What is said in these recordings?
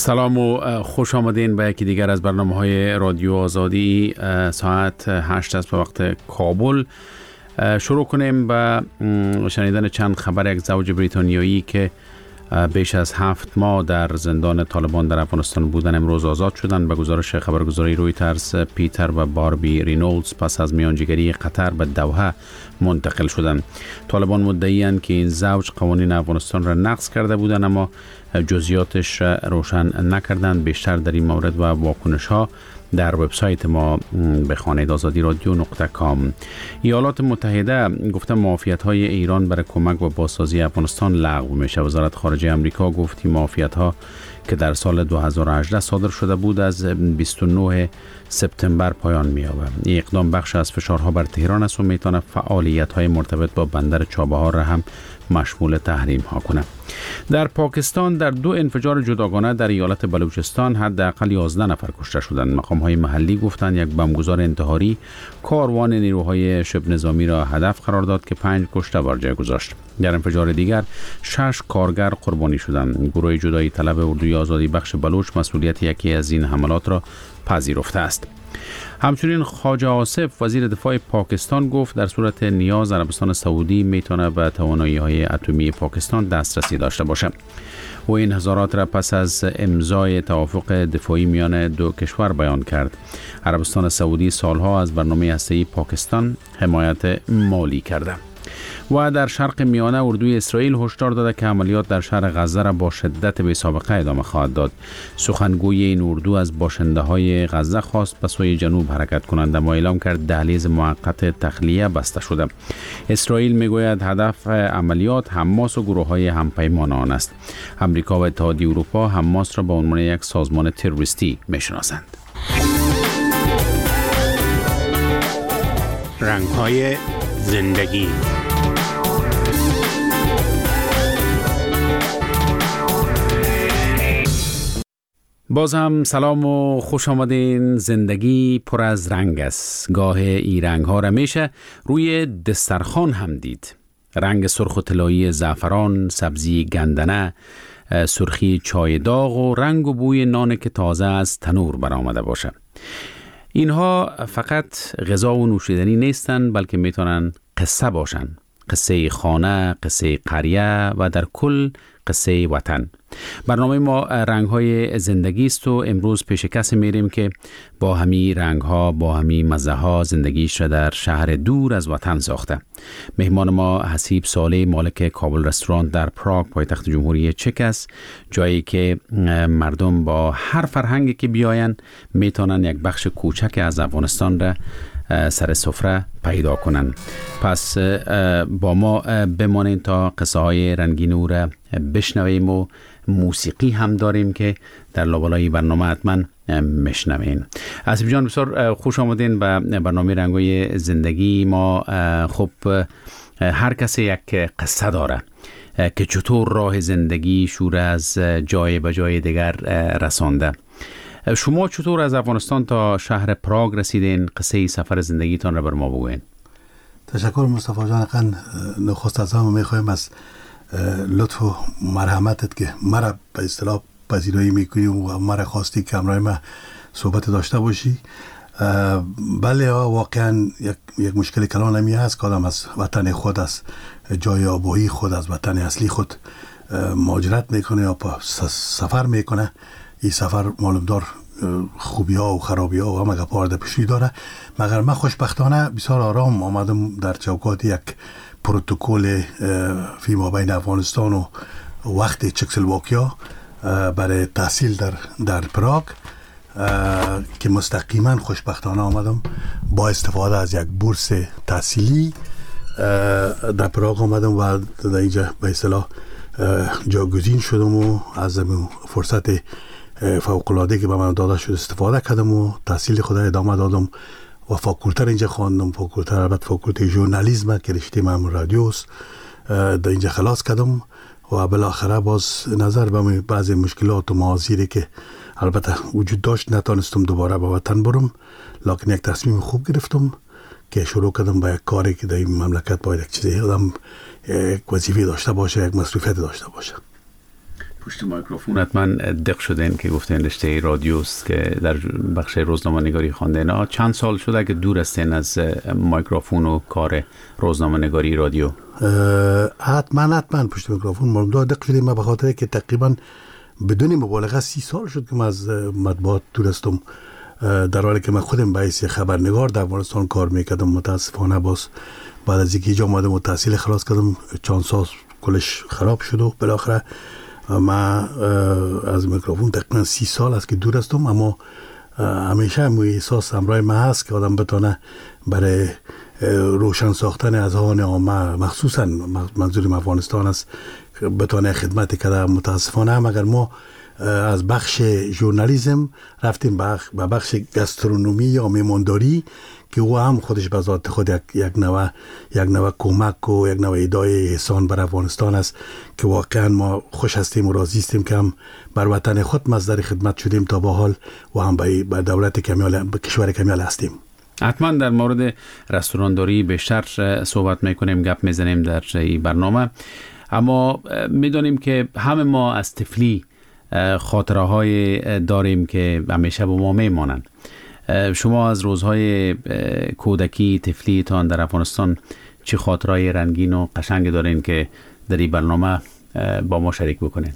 سلام و خوش آمدین به یکی دیگر از برنامه‌های رادیو آزادی. ساعت 8 است به وقت کابل. شروع کنیم با شنیدن چند خبر. یک زوج بریتانیایی که بیش از 7 ماه در زندان طالبان در افغانستان بودن امروز آزاد شدند. به گزارش خبرگزاری رویترز، پیتر و باربی رینولدز پس از میانجیگری قطر به دوحه منتقل شدند. طالبان مدعی‌اند که این زوج قوانین افغانستان را نقض کرده بودند، اما جزئیاتش را روشن نکردند. بیشتر در این مورد و واکنش‌ها در وبسایت ما بخوانید azadiradyo.com. ایالات متحده گفته معافیت‌های ایران برای کمک و بازسازی افغانستان لغو میشه. وزارت خارجه آمریکا گفت معافیت‌ها که در سال 2018 صادر شده بود از 29 سپتامبر پایان می‌یابد. این اقدام بخش از فشارها بر تهران است و میتونه فعالیت‌های مرتبط با بندر چابهار را هم مشمول تحریم ها کنه. در پاکستان در 2 انفجار جداگانه در ایالت بلوچستان حداقل 11 نفر کشته شدند. مقام‌های محلی گفتند یک بمبگذار انتحاری کاروان نیروهای شبه نظامی را هدف قرار داد که 5 کشته بر جای گذاشت. در انفجار دیگر 6 کارگر قربانی شدند. گروه جدایی طلب اردوی آزادی بخش بلوچ مسئولیت یکی از این حملات را پذیرفته است. همچنین خواجه آصف وزیر دفاع پاکستان گفت در صورت نیاز عربستان سعودی میتونه به توانایی‌های اتمی پاکستان دسترسی داشته باشه. و این نظارات را پس از امضای توافق دفاعی میان دو کشور بیان کرد. عربستان سعودی سالها از برنامه هسته‌ای پاکستان حمایت مالی کرده. و در شرق میانه اردوی اسرائیل هشدار داده که عملیات در شهر غزه را با شدت بی سابقه ادامه خواهد داد. سخنگوی این اردو از باشنده های غزه خواست به سوی جنوب حرکت کنند، اما اعلام کرد دهلیز موقت تخلیه بسته شده. اسرائیل میگوید هدف عملیات حماس و گروه های همپیمان آن است. امریکا و اتحادیه اروپا حماس را به عنوان یک سازمان تروریستی میشناسند. رنگ‌های زندگی. باز هم سلام و خوش آمدین. زندگی پر از رنگ است. گاه ای رنگ ها را میشه روی دسترخوان هم دید. رنگ سرخ و طلایی زعفران، سبزی گندنه، سرخی چای داغ و رنگ و بوی نان که تازه از تنور برآمده باشه. اینها فقط غذا و نوشیدنی نیستن، بلکه میتونن قصه باشن. قصه خانه، قصه قریه و در کل قصه وطن. برنامه ما رنگ‌های زندگی است و امروز پیش کسی میریم که با همی رنگ‌ها، با همی مزه‌ها زندگیش را در شهر دور از وطن ساخته. مهمان ما حسیب صالح، مالک کابل رستوران در پراگ پایتخت جمهوری چک است، جایی که مردم با هر فرهنگی که بیاین میتونن یک بخش کوچک از افغانستان را سر سفره پیدا کنن. پس با ما بمانین تا قصه های رنگین او را بشنویم و موسیقی هم داریم که در لابلای برنامه حتما میشنوین. حسیب جان بسیار خوش آمدین به برنامه رنگ‌های زندگی. ما خب هر کسی یک قصه داره که چطور راه زندگی شور از جای به جای دیگر رسانده. شما چطور از افغانستان تا شهر پراگ رسیدین؟ قصه سفر زندگیتان را بر ما بگوین. تشکر مصطفی جان. نخست از همه میخوایم از لطف و مرحمتت که مرا به اصطلاح پذیرایی میکنی و مرا خواستی که همراه ما صحبت داشته باشی. بله واقعا یک مشکل کلان همی هست که آدم از وطن خود، از جای آبایی خود، از وطن اصلی خود مهاجرت میکنه یا سفر میکنه. این سفر معلومدار خوبی ها و خرابی ها و همه گپا در پیشی داره، مگر من خوشبختانه بسیار آرام آمدم در چوکات یک پروتکل فیما بین افغانستان و وقت چکسلواکیا برای تحصیل در پراگ که مستقیما خوشبختانه آمدم با استفاده از یک بورس تحصیلی در پراگ آمدم و در اینجا به اصطلاح جاگزین شدم و از فرصت فوق‌العاده که به من داده شد استفاده کردم و تحصیل خود ادامه دادم و فاکولته اینجا خواندم. فاکولته البته فاکولته ژورنالیسم که رشته من رادیوست، در اینجا خلاص کردم و بالاخره باز نظر به بعضی مشکلات و معاصری که البته وجود داشت نتونستم دوباره به وطن برم، لکن یک تصمیم خوب گرفتم که شروع کردم به یک کاری که در این مملکت باید یک چیزی آدم یک وظیفه داشته باشه، یک مسئولیت داشته باشه. پشت میکروفون حتما دق شدین که گفتین رشته رادیوست که در بخش روزنامه‌نگاری خواندین. چند سال شده که دور هستین از میکروفون و کار روزنامه‌نگاری رادیو؟ حتما پشت میکروفون ما دق شدیم. ما به خاطر که تقریبا بدون مبالغه 30 سال شد که من از مطبوعات دور هستم، در حالی که من خودم به حیث خبرنگار در افغانستان کار میکردم. متاسفانه باز بعد از اینکه اینجا اومدم و تحصیل خلاص کردم چند سال کلش خراب شد و بالاخره من از میکروفون تقریبا 30 سال است که دور هستم. اما همیشه همون احساس همراه من هست که آدم بتونه برای روشن ساختن اذهان عامه، مخصوصا منظورم افغانستان است، بتونه خدمت کرده. متاسفانه هم اگر ما از بخش ژورنالیسم رفتیم به بخش گاسترونومی یا میمانداری که او هم خودش به ذات خود یک نوع کمک و یک نوع ایدای احسان بر افغانستان است که واقعا ما خوش هستیم و راضی هستیم که هم بر وطن خود مصدر خدمت شدیم تا به حال و هم به دولت کمیال، به کشور کمیال هستیم. حتما در مورد رستورانداری بیشتر صحبت میکنیم، گپ میزنیم در این برنامه. اما میدونیم که همه ما از طفلی خاطره های داریم که همیشه با ما میمانند. شما از روزهای کودکی طفلیتان در افغانستان چه خاطرهای رنگین و قشنگ دارین که در این برنامه با ما شریک بکنین؟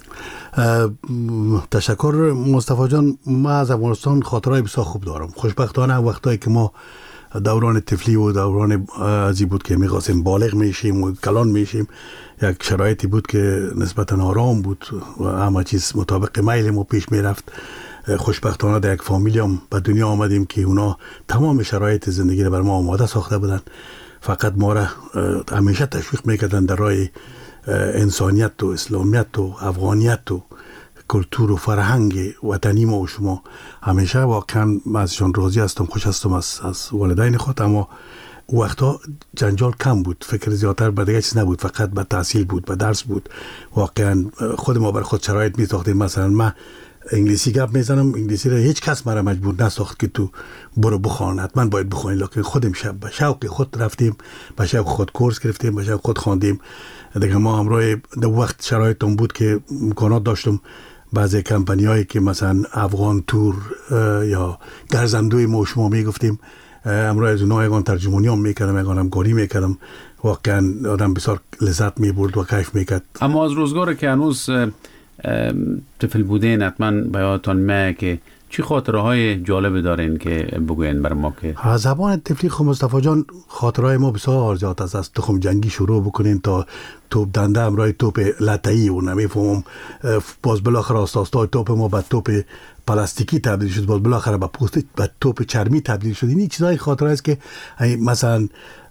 تشکر مصطفی جان. ما از افغانستان خاطرهای بسیار خوب دارم. خوشبختانه وقتایی که ما دوران طفلی و دوران ازی بود که می‌خواستیم بالغ میشیم و کلان میشیم، یک شرایطی بود که نسبتاً آرام بود و همه چیز مطابق میل ما پیش میرفت. خوشبختانه در یک فامیلی هم به دنیا آمدیم که اونا تمام شرایط زندگی رو بر ما آماده ساخته بودن. فقط ما را همیشه تشویق میکردن در راه انسانیت و اسلامیت و افغانیت و کلتور و فرهنگ وطنی ما و شما. همیشه واقعا من ازشان راضی هستم، خوش هستم از والدین خود. اما وقتا جنجال کم بود، فکر زیادتر به دیگه چیز نبود، فقط به تحصیل بود، به درس بود. واقعا خود ما بر خود شرایط می ساختیم. مثلا من انگلیسی گپ میزنم، انگلیسی را هیچ کس مرا مجبور نساخت که تو برو بخوان، حتما باید بخوانی. لکن خودم به شوق خود رفتیم، به شوق خود کورس گرفتیم، به شوق خود خواندیم. دیگه ما همراه در وقت شرایطم بود که امکانات داشتم بعضی کمپانیایی که مثلا افغان تور یا گرزندوی ما شما میگفتیم، همراه از اونها یگان ترجمانی هم میکردم، یگان هم گاری میکردم. واقعا آدم بسیار لذت میبرد و کیف میکرد. اما از روزگاری که هنوز طفل بودین حتما بیاتون ما که چی خاطره های جالب دارین که بگوین بر ما؟ که زبان طفلی خب مصطفی جان خاطرهای ما بسیار زیاد است. از تخم جنگی شروع بکنین تا توپ دنده، همراه توپ لطه‌ای و نمیفهمم باز بالاخره استاد توپ ما به توپ پلاستیکی تبدیل شد، باز بالاخره به توپ چرمی تبدیل شد. این چیزای خاطره است که مثلا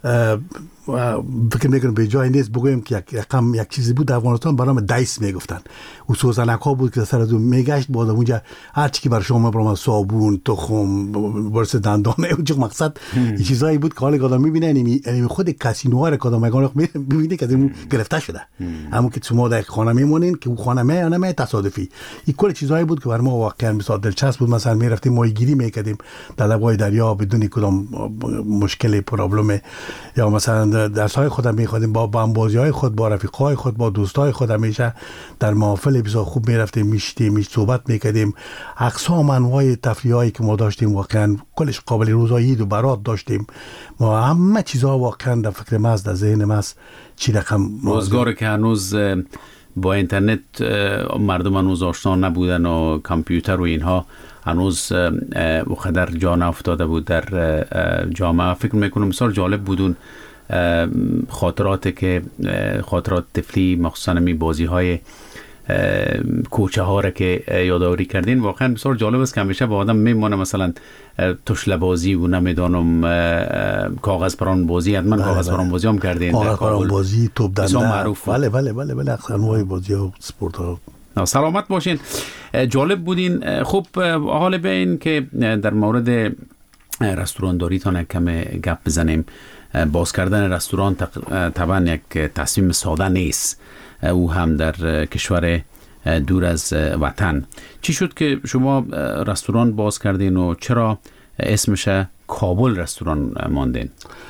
فکر میکنم به جای نیست بگویم که یک چیزی بود در افغانستان به نام دایس میگفتن. و سوزنک ها بود که سر از اون میگشت، بعد اونجا هر چی که بر شما برام صابون، تخم، برس دندانه، اونجا مقصد این چیزایی بود که حالا آدم میبینه یعنی خود کاسینوها رو که آدم میبینه که اون گرفته شده. همون که شما در خانه میمونین که اون خانه یا نه تصادفی. این کل چیزایی بود که بر ما واقعا بسیار دلچسب بود. مثلا میرفتیم ماهیگیری میکردیم در لبای دریا بدون کدام مشکل پرابلم، یا مثلا درس‌های خودم می‌خوندیم با بازی‌های خود، با رفیقای خود، با دوستای خود. همیشه در محافل بسیار خوب می‌رفتیم، میشتیم، صحبت می‌کردیم. اقسام انواع تفریحایی که ما داشتیم واقعا کلش قابل روزای عید و برات داشتیم. ما همه چیزها واقعا در فکر ما است، در ذهن ما است. چی رقم روزگاری که هنوز با اینترنت مردم هنوز آشنا نبودن و کامپیوتر و اینها هنوز وقدر جا افتاده بود در جامعه. فکر میکنم بسیار جالب بودون خاطرات طفلی، مخصوصا می بازی های کوچه ها را که یادآوری کردین. واقعا بسیار جالب است که همیشه با آدم میمونه. مثلا تشله بازی و نمیدانم کاغذ پران بازی، حتما کاغذ پران بازی هم کردین. کاغذ پران بازی، توپ دنده، معروف. بله انواع بازی ها، اسپورت ها. سلامت باشین، جالب بودین. خوب، حال بیاین که در مورد رستورانداریتان کم گپ بزنیم. باز کردن رستوران طبعا یک تصمیم ساده نیست، او هم در کشور دور از وطن. چی شد که شما رستوران باز کردین و چرا اسمش کابل رستوران ماندین؟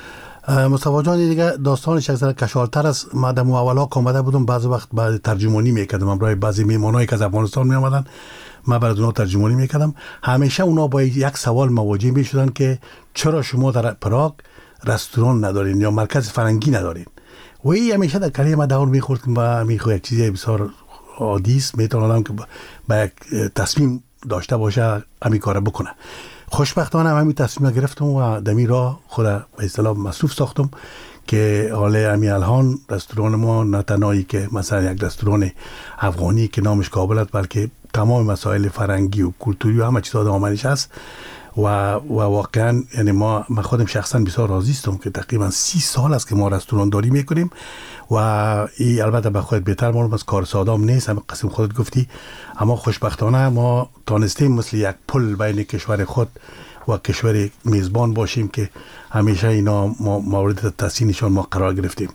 مصطفی جان دیگه داستانش یک ذره کشالتر است. ما در اولا که آمده بودم بعضی وقت بعد ترجمانی میکردم برای بعضی میهمانایی که از افغانستان می آمدن، ما برای اونها ترجمانی میکردم. همیشه اونا با یک سوال مواجه میشدن که چرا شما در پراگ رستوران ندارین یا مرکز فرنگی ندارین. و این همیشه در کلیه ما دور میخورد که ما میخواد یک چیزی بسیار عادی است، میتونم که با یک تصمیم داشته باشه همین کارو بکنه. خوشبختانه همین تصمیم گرفتم و دمی را خود به اصطلاح مصروف ساختم که حالا همین الان رستوران ما نه تنهایی که مثلا یک رستوران افغانی که نامش کابل است، بلکه تمام مسائل فرنگی و کلتوری و همه چیزا دامنش است و واقعا یعنی ما خودم شخصا بسیار راضی هستم که تقریبا 30 سال است که ما رستوران داری میکنیم و این البته به خودت بهتر معلوم است کار سادام نیست، هم قسم خودت گفتی، اما خوشبختانه ما تانستیم مثل یک پل بین کشور خود و کشور میزبان باشیم که همیشه اینا ما مورد تحسینشان ما قرار گرفتیم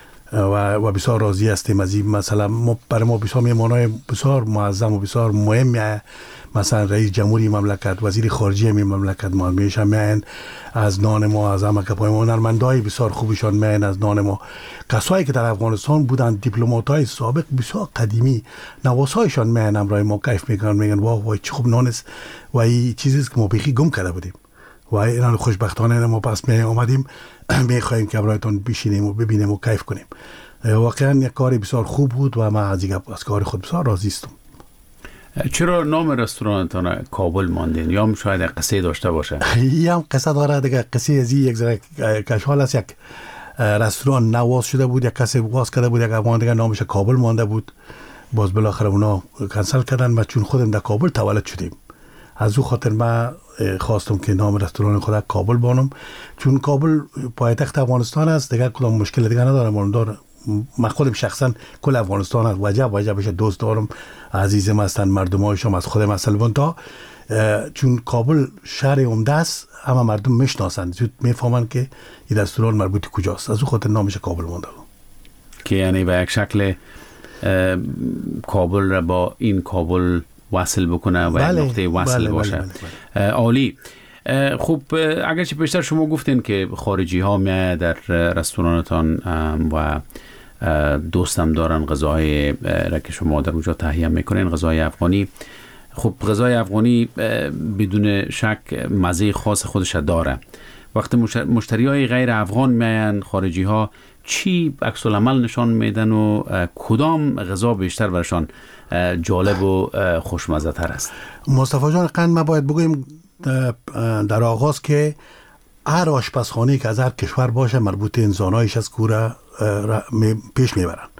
و بسیار راضی هستیم از این. مثلا برای ما بسیار میهمانای بسیار معظم و بسیار مهم، مثلا رئیس جمهوری مملکت، وزیر خارجه مملکت ما میشن میان از نان ما، از همه کپای ما، هنرمندای بسیار خوبشان میان از نان ما، کسایی که در افغانستان بودن دیپلماتای سابق بسیار قدیمی نواسایشان میان امرای ما کیف میکنن، میگن واه وای چه خوب نان است و این چیزی است که ما بخی گم کرده بودیم و اینا خوشبختانه ما پس می اومدیم میخوایم که برایتون بشینیم و ببینیم و کیف کنیم. واقعا یک کار بسیار خوب بود و ما از کار خود بسیار راضی هستم. چرا نام رستورانتان کابل ماندین؟ یا شاید قصه داشته باشه؟ یه هم قصه داره دیگه. قصه از یک ذره کشال است. یک رستوران نواز شده بود، یک کسی واز کرده بود، یک افغان دیگه نامش کابل مانده بود، باز بالاخره اونا کنسل کردن و چون خودم در کابل تولد شدیم از او خاطر من خواستم که نام رستوران خود کابل بانم، چون کابل پایتخت افغانستان است دیگه کدام مشکل دیگه ندارم. من خودم شخصا کل افغانستان است وجبش دوست دارم، عزیزم هستن، مردمایشم از خودم اصلا تا چون کابل شهر عمده است، همه مردم میشناسند، زود میفهمن که این رستوران مربوط کجاست، از او خاطر نامش کابل مونده که یعنی به یک شکل کابل را با این کابل وصل بکنه و یک نقطه وصل باشه. عالی. خب اگرچه پیشتر شما گفتین که خارجی ها میای در رستورانتان و دوستم دارن غذاهای را که شما در اونجا تهیه میکنین، غذای افغانی. خب غذای افغانی بدون شک مزه خاص خودش داره. وقتی مشتری های غیر افغان میاین، خارجی ها چی عکس العمل نشان میدن و کدام غذا بیشتر برشان جالب و خوشمزه تر است؟ مصطفی جان قند ما باید بگویم در آغاز که هر آشپزخانه که از هر کشور باشه مربوط انسانایش از کوره پیش میبرن.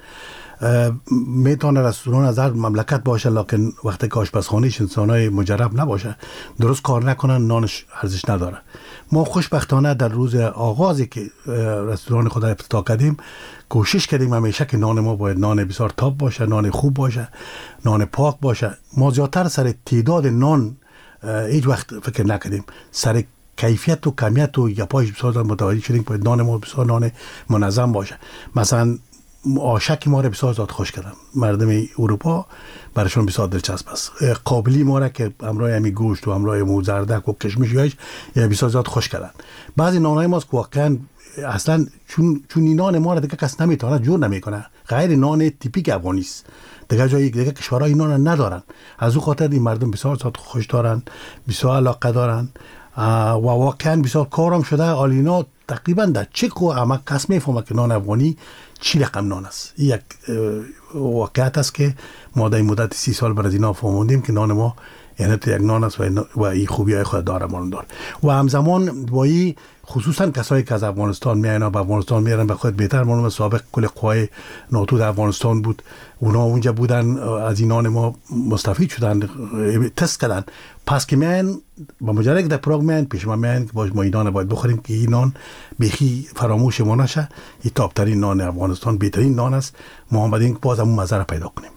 میتونه رستوران از هر مملکت باشه، لکن وقتی که آشپزخانهش انسانای مجرب نباشه درست کار نکنن نانش ارزش نداره. ما خوشبختانه در روز آغازی که رستوران خود افتتاح کردیم کوشش کردیم همیشه که نان ما باید نان بسیار تاپ باشه، نان خوب باشه، نان پاک باشه. ما زیادتر سر تعداد نان هیچ وقت فکر نکردیم، سر کیفیت و کمیت و گپایش بسیار متوجه شدیم که نان ما بسیار نان منظم باشه. مثلا آشک ما را بسیار زیاد خوش کردن، مردم اروپا برایشون بسیار دلچسب است. قابلی ما را که همراه همی گوشت و همراه موزردک و کشمش بسیار زیاد خوش کردن. بعضی نانهای ماست که واقعا اصلا چون این نان ما را دیگه کس نمیتونه جور نمیکنه، غیر نان تیپیک افغانی است، دیگه جای دیگه کشورها این نان ندارن. از او خاطر این مردم بسیار زیاد خوش دارن، بسیار علاقه دارن و واقعا بسیار کارم شده. آلینا تقریبا در چک و همه کس میفهمه که نان افغانی چی رقم نان است. این یک واقعیت است که ما در مدت 30 سال بر از اینا فهمیدیم که نان ما یعنی تو یک نان است و این خوبی های خود داره ماندار. و همزمان با این خصوصا کسایی که از افغانستان میاینا به افغانستان میارن به خود بهتر معلومه، سابق کل قوای ناتو در افغانستان بود، اونا اونجا بودن، از این نان ما مستفید شدن، تست کردن. پس که میان با مجرد که در پراگ میان پیش ما میان که باز ما این نان باید بخوریم که این نان بخی فراموش ما نشه. این تاپ ترین نان افغانستان، بهترین نان است. ما اومدیم که باز همون مزه را پیدا کنیم.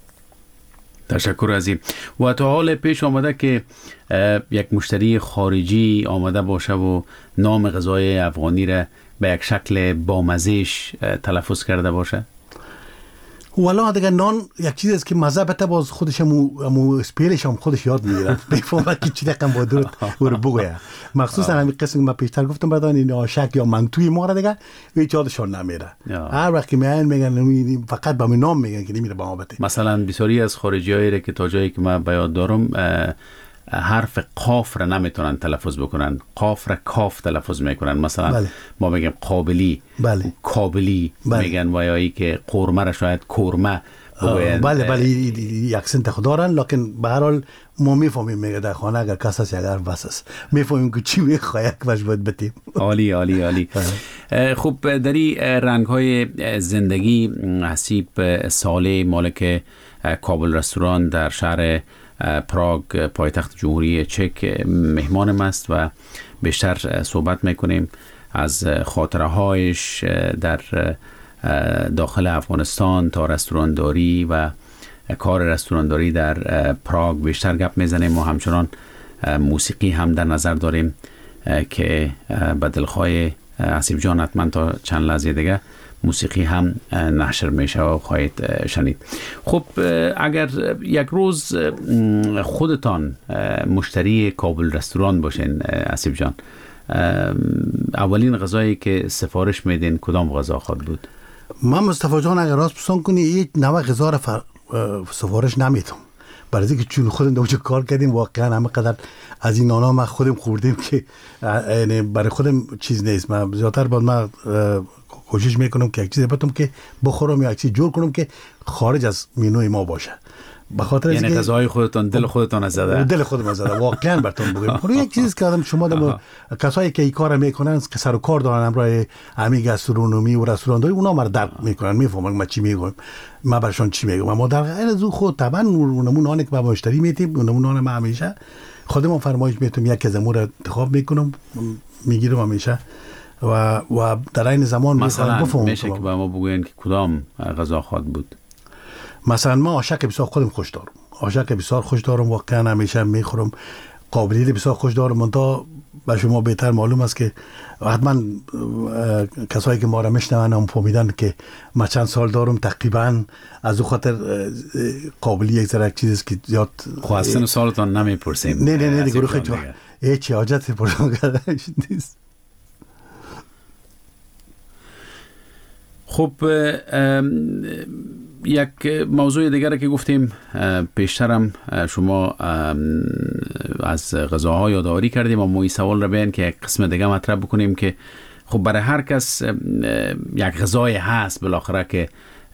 تشکر از این. و تا حال پیش آمده که یک مشتری خارجی آمده باشه و نام غذای افغانی را به یک شکل بامزهش تلفظ کرده باشه؟ والا دیگه نان یک چیز است که مزه بده باز خودش هم اسپیلش هم خودش یاد میگیره بفهمه که چی رقم با درود رو بگویه مخصوصا همین قسم که من پیشتر گفتم بدان این آشک یا منتوی ما را دیگه هیچ یادشون نمیره هر وقت که میگن فقط با نام میگن که نمیره با ما بده. مثلا بسیاری از خارجیایی که تا جایی که من به یاد دارم حرف قاف را نمیتونن تلفظ بکنن، قاف را کاف تلفظ میکنن. مثلا ما میگیم قابلی، کابلی میگن، و یا ای که قورمه را شاید کورمه بگوین. بله یک سنت خدارن، لکن به هر حال ما میفهمیم میگه در خانه اگر کس هست اگر بس است میفهمیم که چی میخواه یک وش باید بتیم. عالی. خب در این رنگ های زندگی حسیب ساله مالک کابل رستوران در شهر پراگ پایتخت جمهوری چک مهمانم است و بیشتر صحبت میکنیم از خاطره هایش در داخل افغانستان تا رستورانداری و کار رستورانداری در پراگ بیشتر گپ میزنیم و همچنان موسیقی هم در نظر داریم که به دلخواه حسیب جان حتما تا چند لحظه دیگه موسیقی هم نشر میشه و خواهید شنید. خب اگر یک روز خودتان مشتری کابل رستوران باشین حسیب جان، اولین غذایی که سفارش میدین کدام غذا خواهد بود؟ من مصطفی جان اگر راست پسند کنی یک نوع غذا را سفارش نمیدم، برای اینکه چون خودم دوچه کار کردیم واقعا همه قدر از این نانا ما خودم خوردیم که برای خودم چیز نیست. من زیادتر باید من کوشش میکنم که یک چیز بتونم که بخورم یا یک چیز جور کنم که خارج از مینوی ما باشه. بخاطر یعنی غذای خودتان دل خودتان زده؟ دل خودم زده واقعا براتون بگم. یک چیز که آدم شما کسایی که این کارو میکنن که سر و کار دارن امرای همین گاسترونومی و رستورانداری اونا مرا درک میکنن، میفهمن ما چی میگم، ما براشون چی میگم. اما در غیر از خود طبعا اونمون نانی که با مشتری میتیم اونمون نان ما همیشه خودم فرمایش میتونم یک از امور انتخاب میکنم میگیرم همیشه و در این زمان مثلا میشه که با ما بگوین که کدام غذا خواهد بود؟ مثلا ما آشک بسیار خودم خوش دارم، آشک بسیار خوش دارم واقعا همیشه میخورم. قابلی بسیار خوش دارم. منتها به شما بهتر معلوم است که حتما کسایی که ما را میشنون هم فهمیدن که ما چند سال دارم تقریبا از او خاطر قابلی یک ذره چیزی که زیاد خواستن سالتان نمیپرسیم. نه دیگه خیلی هیچ حاجت پرسان کردن نیست. خب یک موضوع دیگر که گفتیم پیشترم شما از غذاها یادآوری کردیم و ما این سوال رو بیان که یک قسم دیگه مطرح بکنیم که خب برای هر کس یک غذای هست بالاخره که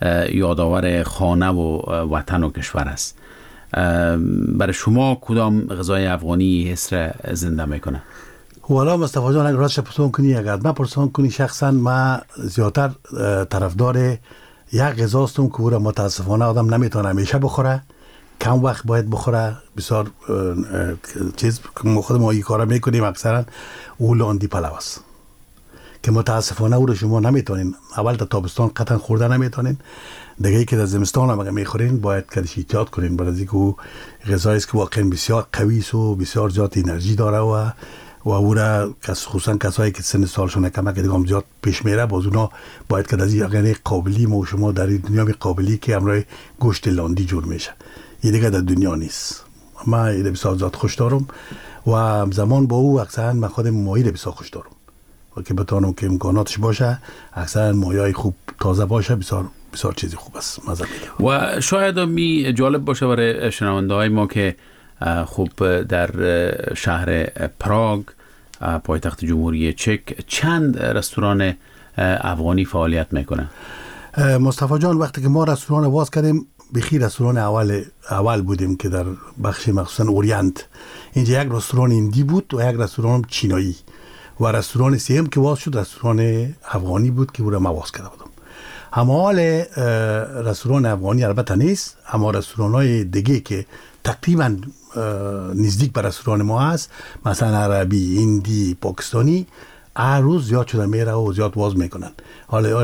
یادآور خانه و وطن و کشور است. برای شما کدام غذای افغانی حس را زنده میکنه؟ والا مصطفی جان اگر راستش پرسان کنی، اگر من پرسان کنی شخصا من زیادتر طرفدار یک غذا هستم که او را متاسفانه آدم نمیتونه همیشه بخوره، کم وقت باید بخوره. بسیار چیز که خود ما این کارا میکنیم اکثرا او لاندی پلو است که متاسفانه او را شما نمیتونین اول تا تابستان قطعا خورده نمیتونین، دیگه ای که در زمستان هم اگه میخورین باید کدش احتیاط کنین، برای اینکه او غذایی است که واقعا بسیار قوی است و بسیار زیاد انرژی داره و او را خصوصا کسایی که سن سالشون کمه که دیگه زیاد پیش میره باز اونا باید که از این قابلی ما و شما در دنیا می قابلی که امروز گوشت لاندی جور میشه این دیگه در دنیا نیست. من این بسیار زیاد خوش دارم و زمان با او اکثرا من خودم ماهی بسیار خوش دارم و که بتونم که امکاناتش باشه اکثرا ماهی خوب تازه باشه بسیار چیزی خوب است مزه میده. و شاید می جالب باشه برای شنونده های ما که خب در شهر پراگ پایتخت جمهوری چک چند رستوران افغانی فعالیت میکنه؟ مصطفی جان وقتی که ما رستوران واز کردیم بخیر رستوران اول بودیم که در بخش مخصوصا اورینت اینجا یک رستوران هندی بود و یک رستوران چینایی و رستوران سوم که واز شد رستوران افغانی بود که او را ما واز کرده بودم. همال رستوران افغانی البته نیست، اما رستوران های دیگه که تقریبا نزدیک به رستوران ما هست مثلا عربی، هندی، پاکستانی هر روز زیاد شده میره و زیاد واز میکنن. حالا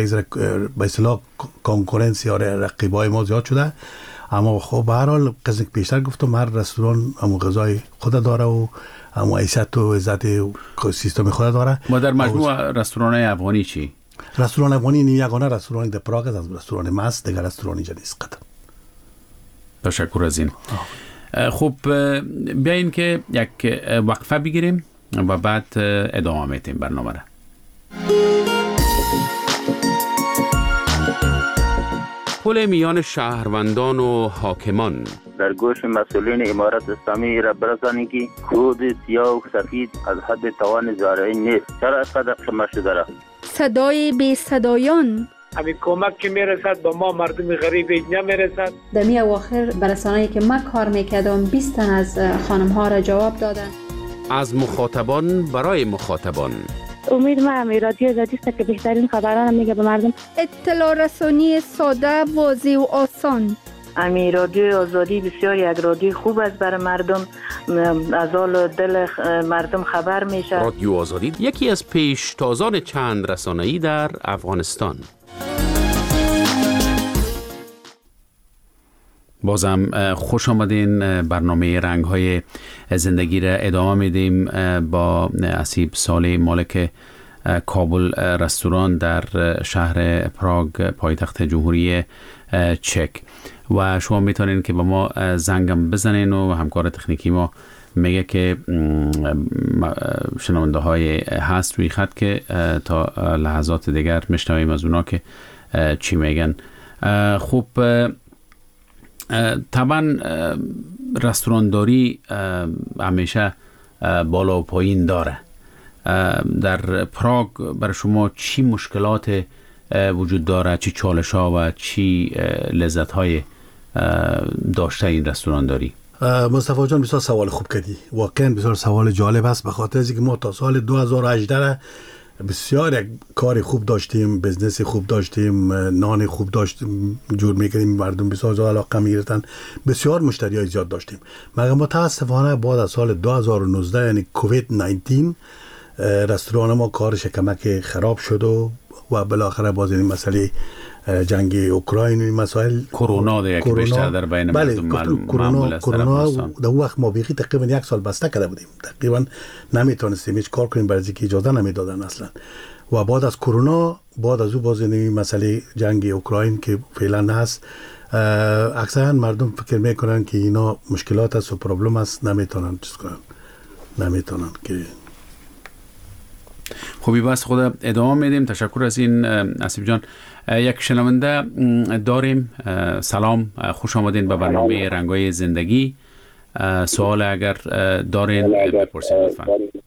به اصطلاح کنکورنسی رقیبای ما زیاد شده، اما خب به هر حال قصد که پیشتر گفتم هر رستوران همون غذای خود داره و همون حیثیت و عزت سیستم خود داره. ما در مجموع رستوران افغانی چی؟ رستوران افغانی یگانه رستورانی در پراگ است، از رستوران ماست، دیگر رستورانی اینجا نیست. قدر تشکر از این. خب بیاین که یک وقفه بگیریم و بعد ادامه میدیم برنامه را. پل میان شهروندان و حاکمان در گوش مسئولین امارت اسلامی را برسانید که خود سیاه و سفید از حد توان زارعی نیست. چرا اینقدر شما شده را؟ صدای بی صدایان، همین کمک که میرسد با ما مردم غریب اینجا میرسد. در می اواخر برسانه‌ای که من کار میکردم 20 تن از خانم ها را جواب دادن. از مخاطبان برای مخاطبان. امید ما هم رادیو آزادی است که بهترین خبران میگه به مردم. اطلاع رسانی ساده، واضح و آسان. امی رادیو آزادی بسیار یک رادیو خوب است برای مردم، از حال دل مردم خبر میشه. رادیو آزادی یکی از پیشتازان چند رسانه‌ای در افغانستان. بازم خوش آمدین. برنامه رنگ‌های زندگی را ادامه میدیم با اسیب صالح، مالک کابل رستوران در شهر پراگ پایتخت جمهوری چک. و شما میتونین که با ما زنگم بزنین و همکار تکنیکی ما میگه که شنونده های هست روی خط که تا لحظات دیگر میشنویم از اونا که چی میگن. خوب، طبعا رستورانداری همیشه بالا و پایین داره. در پراگ برای شما چی مشکلات وجود داره، چی چالش ها و چی لذت های داشته این رستورانداری؟ مصطفی جان بسیار سوال خوب کردی، واقعا بسیار سوال جالب است، به خاطر اینکه ما تا سال 2018 بسیار یک کار خوب داشتیم، بزنس خوب داشتیم، نان خوب داشتیم، جور میکنیم، مردم بسیار زیاد علاقه میگرفتن، بسیار مشتریای زیاد داشتیم. مگر متاسفانه بعد از سال 2019 یعنی کووید 19 رستوران ما کارش کمک خراب شد و بالاخره باز این مسئله جنگ اوکراین و مسائل کرونا دیگه که بیشتر در بین مردم معمول است. کرونا در وقت ما بیخی تقریبا 1 سال بسته کرده بودیم، تقریبا نمیتونستیم هیچ کار کنیم، برای اینکه اجازه نمیدادن اصلا. و بعد از کرونا، بعد از او باز این مسئله جنگ اوکراین که فعلا هست، اکثرا مردم فکر میکنن که اینا مشکلات است و پرابلم است، نمیتونن چیز کنن، نمیتونن که. خوبی، بس خدا ادامه میدیم. تشکر از این اسیب جان. یک شنونده داریم. سلام، خوش آمدین به برنامه رنگای زندگی. سوال اگر دارین بپرسید لطفا.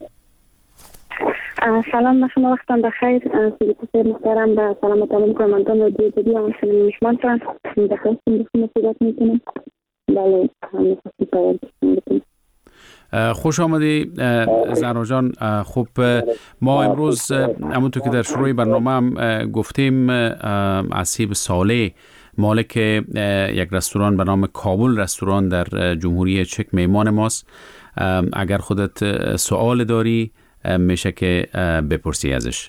سلام، من شما وقتم بخیر. سیدی محترم و سلام تمام کنندگان رادیو آزادی و همچنین میشمانتان بخیر صحبت میکنم. بله، میخواستم سوال بکنم. خوش آمدی زهرا جان. خب ما امروز همونطور که در شروع برنامه هم گفتیم، اسیب صالح، مالک یک رستوران به نام کابل رستوران در جمهوری چک میمان ماست. اگر خودت سوال داری میشه که بپرسی ازش.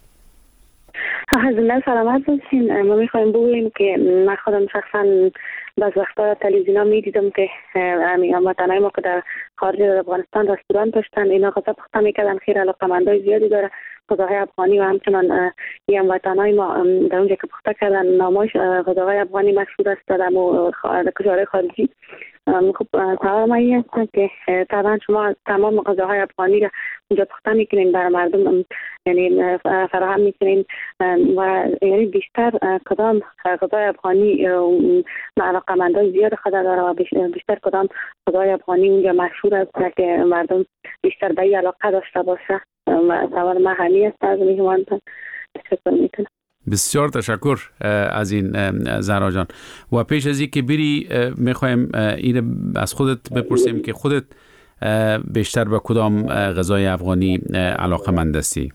زنده سلامت باشین. ما میخوایم بگوییم که من خودم شخصا بعض وقتا تلویزیون ها میدیدم که هموطنای ما که در خارج از افغانستان رستوران داشتن، اینا غذا پخته میکردن، خیلی علاقه‌مندای زیادی داره غذاهای افغانی و همچنان هموطنای ما در اونجا که پخته کردن نامش غذاهای افغانی مشهور است در کشورهای خارجی. خب سوال من این است که طبعا شما تمام غذاهای افغانی را اونجا پخته میکنین برای مردم، یعنی فراهم میکنین و یعنی بیشتر کدام غذای افغانی علاقه‌مندای زیاد خود داره و بیشتر کدام غذای افغانی اونجا مشهور است که مردم بیشتر به این علاقه داشته باشه؟ سوال من همین است. از میهمانتان تشکر میکنم. بسیار تشکر از این زهرا جان. و پیش از این که بری میخوایم این از خودت بپرسیم که خودت بیشتر به کدام غذای افغانی علاقه‌مند هستی؟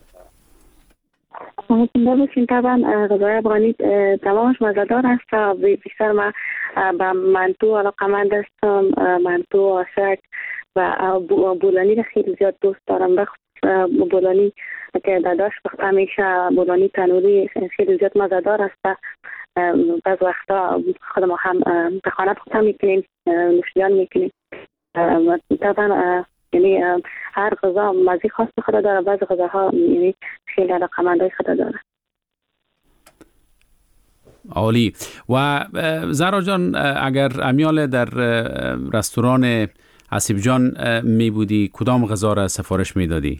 طبعا غذای افغانی تمامش مزه‌دار است و بیشتر من به منتو علاقه‌مند هستم. منتو، آشک و بولانی را خیلی زیاد دوست دارم. بولانی که داداش پخته میشه، بولانی تنوری خیلی زیاد مزه‌دار است. بعض وقتا خود ما هم به خانه پخته میکنیم، نوشیدن میکنیم. طبعا یعنی هر غذا مزه خاص خود داره، بعض غذاها یعنی خیلی علاقه‌مندای خود داره. عالی. و زهرا جان، اگر امیال در رستوران حسیب جان می بودی کدام غذا را سفارش می دادی؟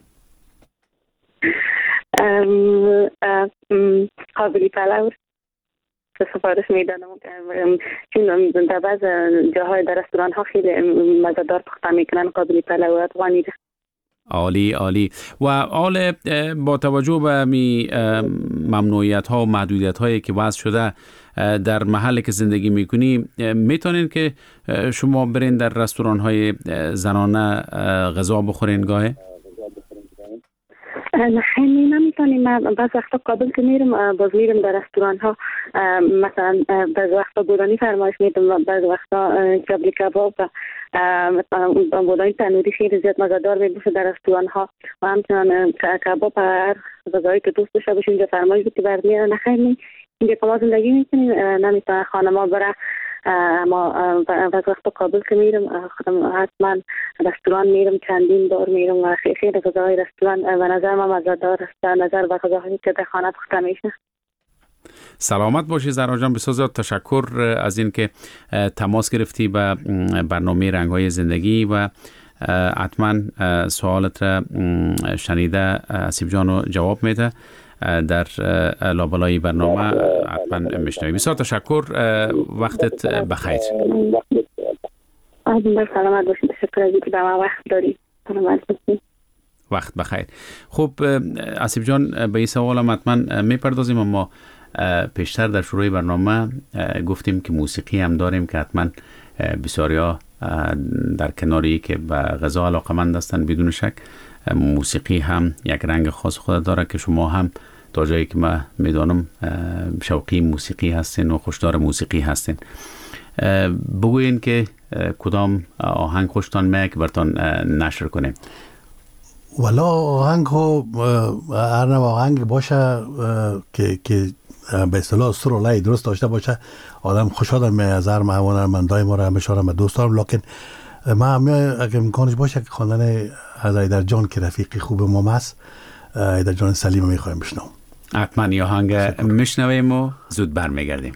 قابلی پلو سفارش می دادم، چون در بعض جاهای در رستوران ها خیلی مزه‌دار پخته میکنن. قابلی پلو افغانی ده. عالی عالی. و حال با توجه به ممنوعیت ها و محدودیت هایی که وضع شده در محلی که زندگی میکنی، میتونین که شما برین در رستوران های زنانه غذا بخورین گاهی؟ خیلی نمیتونیم. بعض وقتا کابل که میرم باز میرم در رستوران ها، مثلا بعض وقتا بولانی فرمایش میدم و بعض وقتا کبلی کباب و بولانی تنوری خیلی زیاد مزه‌دار میبوشه در رستوران ها و همچنان کباب هر غذایی که دوست داشته باشین اینجا فرمایش بدی برمیارن. خیلی اینجا که ما زندگی میکنیم نمیتونه خانما بره، اما بعض وقتا کابل که میرم خودم حتما رستوران میرم، چندین بار میرم و خیلی غذاهای رستوران و نظر من مزه‌دار است در نظر به غذاهایی که در خانه پخته میشه. سلامت باشی زهرا جان. بسیار زیاد تشکر از این که تماس گرفتی به برنامه رنگ‌های زندگی و حتما سوالت را شنیده حسیب جانو جواب میده در لابلای برنامه. حتما میشنوی. بسیار تشکر. وقتت بخیر. سلامت باشید. تشکر از اینکه به ما وقت داری. سلامت باشید. وقت بخیر. خب حسیب جان، به این سوال هم حتما میپردازیم، اما پیشتر در شروع برنامه گفتیم که موسیقی هم داریم که حتما بسیاریا در کناری که به غذا علاقمند هستن بدون شک موسیقی هم یک رنگ خاص خود داره که شما هم تا جایی که من میدانم شوقی موسیقی هستین و خوشدار موسیقی هستین. بگوین که کدام آهنگ خوشتان میاد که براتون نشر کنیم؟ والا آهنگ ها هر نوع آهنگ باشه که به اصطلاح سر و لای درست داشته باشه آدم خوشحال میشه. از هر هنرمندای ما را همیشه و دوست دارم، لکن ما اگه امکانش باشه که خواندن از ایدر جان که رفیقی خوب ما است، ایدر جان سلیم میخوایم بشنوم. حتما یه آهنگ میشنویم و زود برمیگردیم.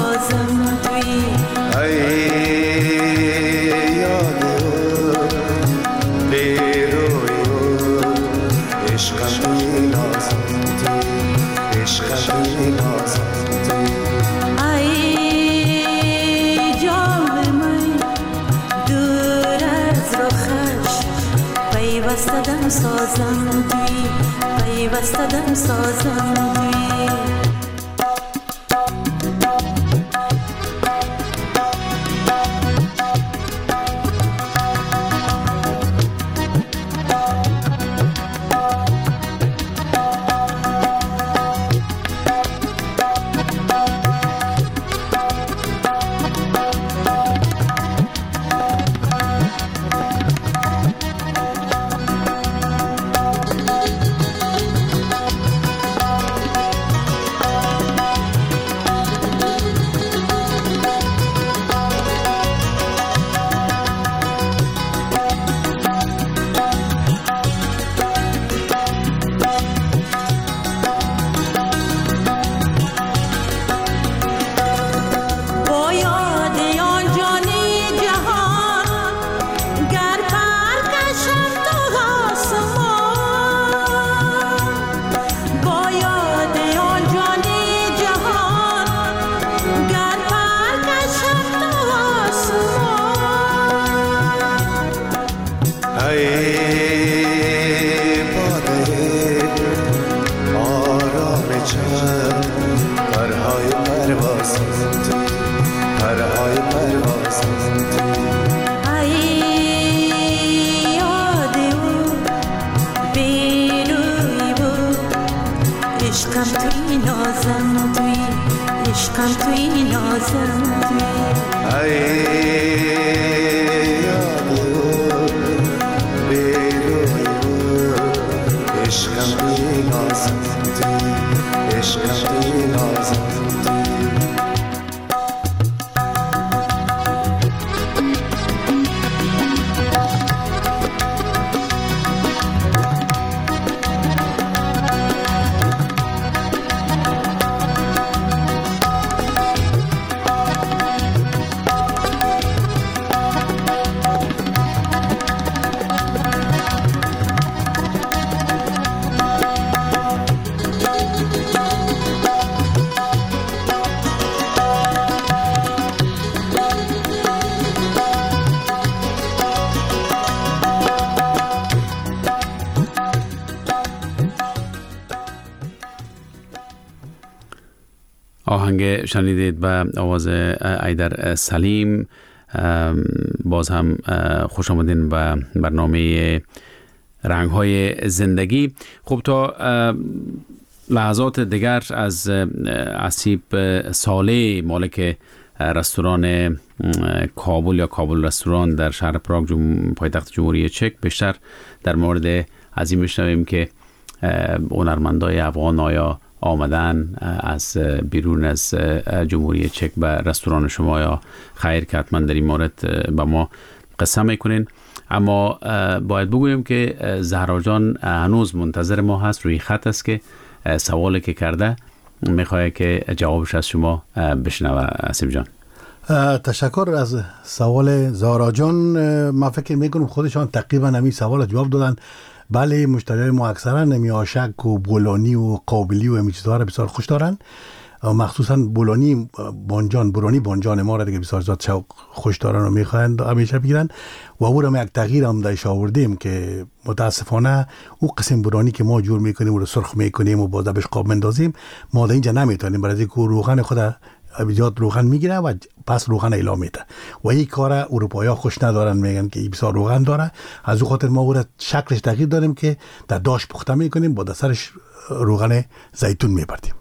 سازم توی ای یاد بیروی عشق نازم توی عشق نازم توی ای جان من دور از رخش پیوسته دم سازم توی پیوسته دم سازم توی آهنگ شنیدید به آواز ایدر سلیم. باز هم خوش آمدین به برنامه رنگ‌های زندگی. خب تا لحظات دیگر از اسیب صالح، مالک رستوران کابل یا کابل رستوران در شهر پراگ پایتخت جمهوری چک، بیشتر در مورد از این میشنویم که هنرمندای افغان آیا آمدن از بیرون از جمهوری چک به رستوران شما یا خیر، که حتما در این مورد با ما قصه میکنین. اما باید بگویم که زهرا جان هنوز منتظر ما هست، روی خط است که سوالی که کرده میخواه که جوابش از شما بشنوه. اسیب جان تشکر از سوال زهرا جان. من فکر میکنم خودشان تقریبا همین سوال جواب دادن. بله، مشتریای ما اکثرا نمی آشک و بولانی و قابلی و همین چیزها را بسیار خوش دارن، مخصوصا بولانی بانجان ما را دیگه بسیار زیاد شوق خوش دارن و میخواین همیشه بگیرن. و او را یک تغییر هم دایش آوردیم که متاسفانه او قسم بولانی که ما جور میکنیم و رو سرخ میکنیم و باز بهش قاب مندازیم، ما در اینجا نمیتونیم، برای اینکه روغن خود زیاد روغن میگیره و پس روغن اعلام میده و این کار اروپایی‌ها خوش ندارن، میگن که این بسیار روغن داره. از او خاطر ما او را شکلش تغییر دادیم که در داش پخته میکنیم، با سرش روغن زیتون میبردیم.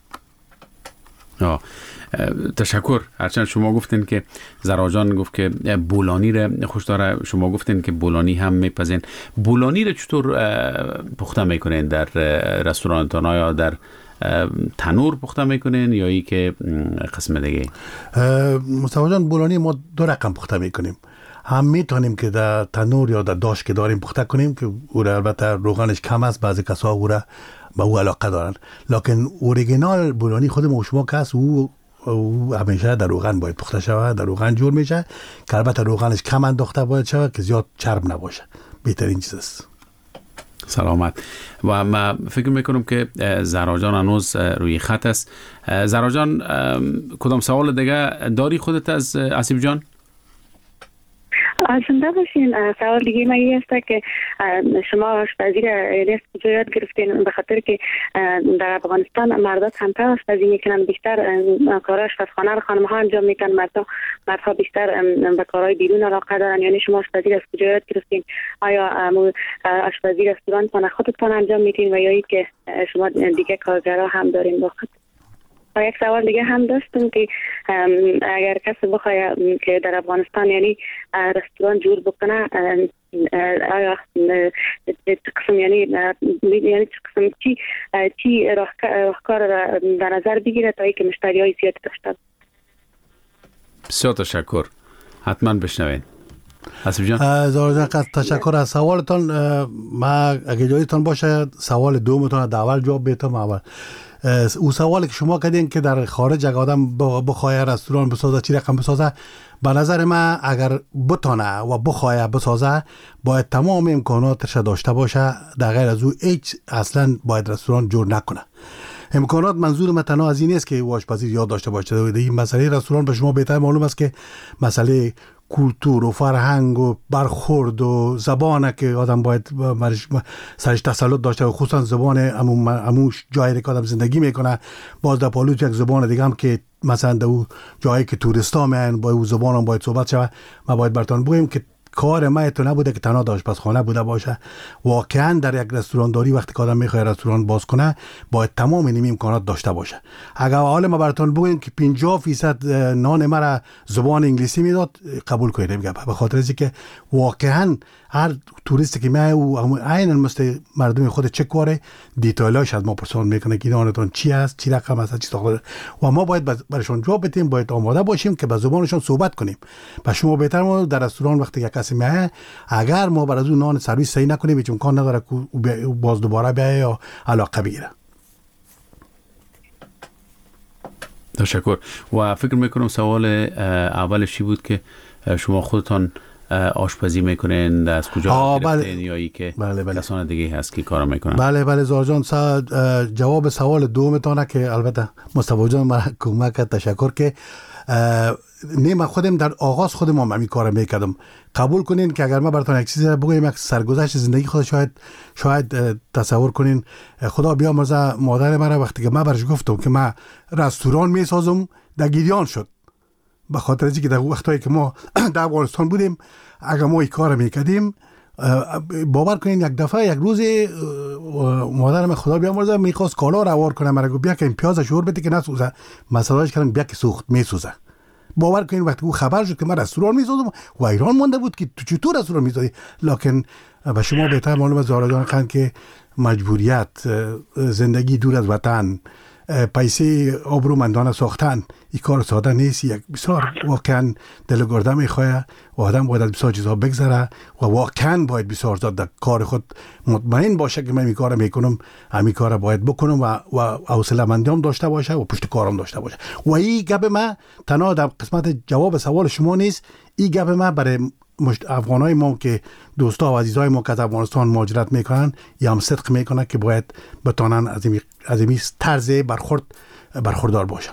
تشکر. هرچند شما گفتین که زهرا جان گفت که بولانی را خوش داره، شما گفتین که بولانی هم میپزین. بولانی را چطور پخته میکنین در رستورانتان؟ یا در تنور پخته میکنین یا ای که قسم دیگه؟ مصطفی جان، بولانی ما دو رقم پخته میکنیم. هم میتونیم که در تنور یا در داش که داریم پخته کنیم که او را البته روغنش کم است، بعضی کسا او را به او علاقه دارن، لکن اوریجینال بولانی خود ما شما که هست او او همیشه در روغن باید پخته شود، در روغن جور میشه که البته روغنش کم انداخته باید شود که زیاد چرب نباشه. بهترین چیز است. سلامت. و ما فکر میکنم که زهرا جان هنوز روی خط است. زهرا جان کدام سوال دیگه داری خودت از آسیف جان؟ زنده باشین. سوال دیگه من این است که شما آشپزی را کجا یاد گرفتین؟ به خاطر که در افغانستان مردها کمتر آشپزی میکنن، بیشتر کارهای آشپزخانه رو خانم‌ها انجام میکنن، مردها بیشتر به کارهای بیرون علاقه دارن. یعنی شما آشپزی را کجا یاد گرفتین؟ آیا آشپزی رستوران خودتان انجام میدین و یا ای که شما دیگه کارگرها هم دارین با خود؟ و یک سوال دیگه هم داشتم که اگر کسی بخواد که در افغانستان یعنی رستوران جور بکنه، آیا چه قسم یعنی چه قسم چی راهکار در نظر بگیره تا اینکه مشتریای زیاد داشته باشه؟ بسیار تشکر. حتما بشنوین. آسیف جان. زهرا جان تشکر از سوالتان. ما اگه جایتان باشه سوال دومتون در اول جواب بدم. اول او سوالی که شما کردین که در خارج اگه آدم بخواه رستوران بسازه چی رقم بسازه، به نظر من اگر بتانه و بخواه بسازه باید تمام امکاناتش داشته باشه. در غیر از او هیچ اصلا باید رستوران جور نکنه. امکانات منظور من تنها از این نیست که آشپزی یاد داشته باشه. این مسئله رستوران به شما بهتر معلوم است که مسئله کلتور و فرهنگ و برخورد و زبانه که آدم باید سرش تسلط داشته و خصوصا زبان اموش جایی که آدم زندگی میکنه. باز در پالوت یک زبان دیگه هم که مثلا در جایی که توریستا میان با او زبان هم باید صحبت شود. ما باید براتون بگیم که کار ما تو نبوده که تنها آشپزخانه بوده باشه. واقعا در یک رستوران داری وقتی که آدم میخواد رستوران باز کنه باید تمام این امکانات داشته باشه. اگر حالا ما براتون بگیم که 50% نان مرا زبان انگلیسی میداد قبول کنید میگم، به خاطر اینکه واقعا هر توریستی که میاد او عین مثل مردم خود چک کاره دیتیلاش از ما پرسان میکنه که نانتون چی است، چی رقم است، چی ساخته و ما باید براشون جواب بدیم. باید آماده باشیم که به زبانشون صحبت کنیم. و شما بهتر ما در رستوران وقتی یک کسی میاد اگر ما برای اون نان سرویس صحیح نکنیم هیچ امکان نداره که باز دوباره بیاید یا علاقه بگیره. تشکر. و فکر میکنم سوال اولش چی بود که شما خودتان آشپزی میکنین، از کجا گرفتین یا ای که کسان دیگه هست که کار میکنن؟ بله زهرا جان جواب سوال دومتونه که البته مصطفی جان ما کمک تشکر که من خودم در آغاز خودم هم همین کار میکردم. قبول کنین که اگر ما براتون یک چیزی بگویم یک سرگذشت زندگی خود شاید تصور کنین. خدا بیامرزه مادر من وقتی که من برش گفتم که من رستوران میسازم در گریان شد، به خاطر اینکه در وقتایی که ما در افغانستان بودیم اگر ما این کار میکردیم باور کنین یک دفعه یک روز مادرم خدا بیامرزه میخواست کالا رو اوار کنه، مرا گفت بیا که این پیاز شور بده که نسوزه. مسئلهش کردن بیا که سوخت میسوزه. باور کنین وقتی او خبر شد که من رستوران میسازم و ایران مونده بود که تو چطور رستوران میسازی. لکن به شما بهتر معلومه زهرا جان خان که مجبوریت، زندگی دور از وطن، پیسه آبرومندانه ساختن این کار ساده نیست. یک بسیار واقعا دلگرده میخواه و آدم باید از بسیار چیزها بگذره و واقعا باید بسیار زیاد در کار خود مطمئن باشه که من این کار میکنم، همین کار باید بکنم و حوصله مندی هم داشته باشه و پشت کارم داشته باشه. و این گپ ما تنها در قسمت جواب سوال شما نیست، این گپ ما برای افغانای ما که دوستا و عزیزای ما که از افغانستان مهاجرت میکنن یا هم صدق میکنن که باید بتانن از این طرز برخوردار باشن.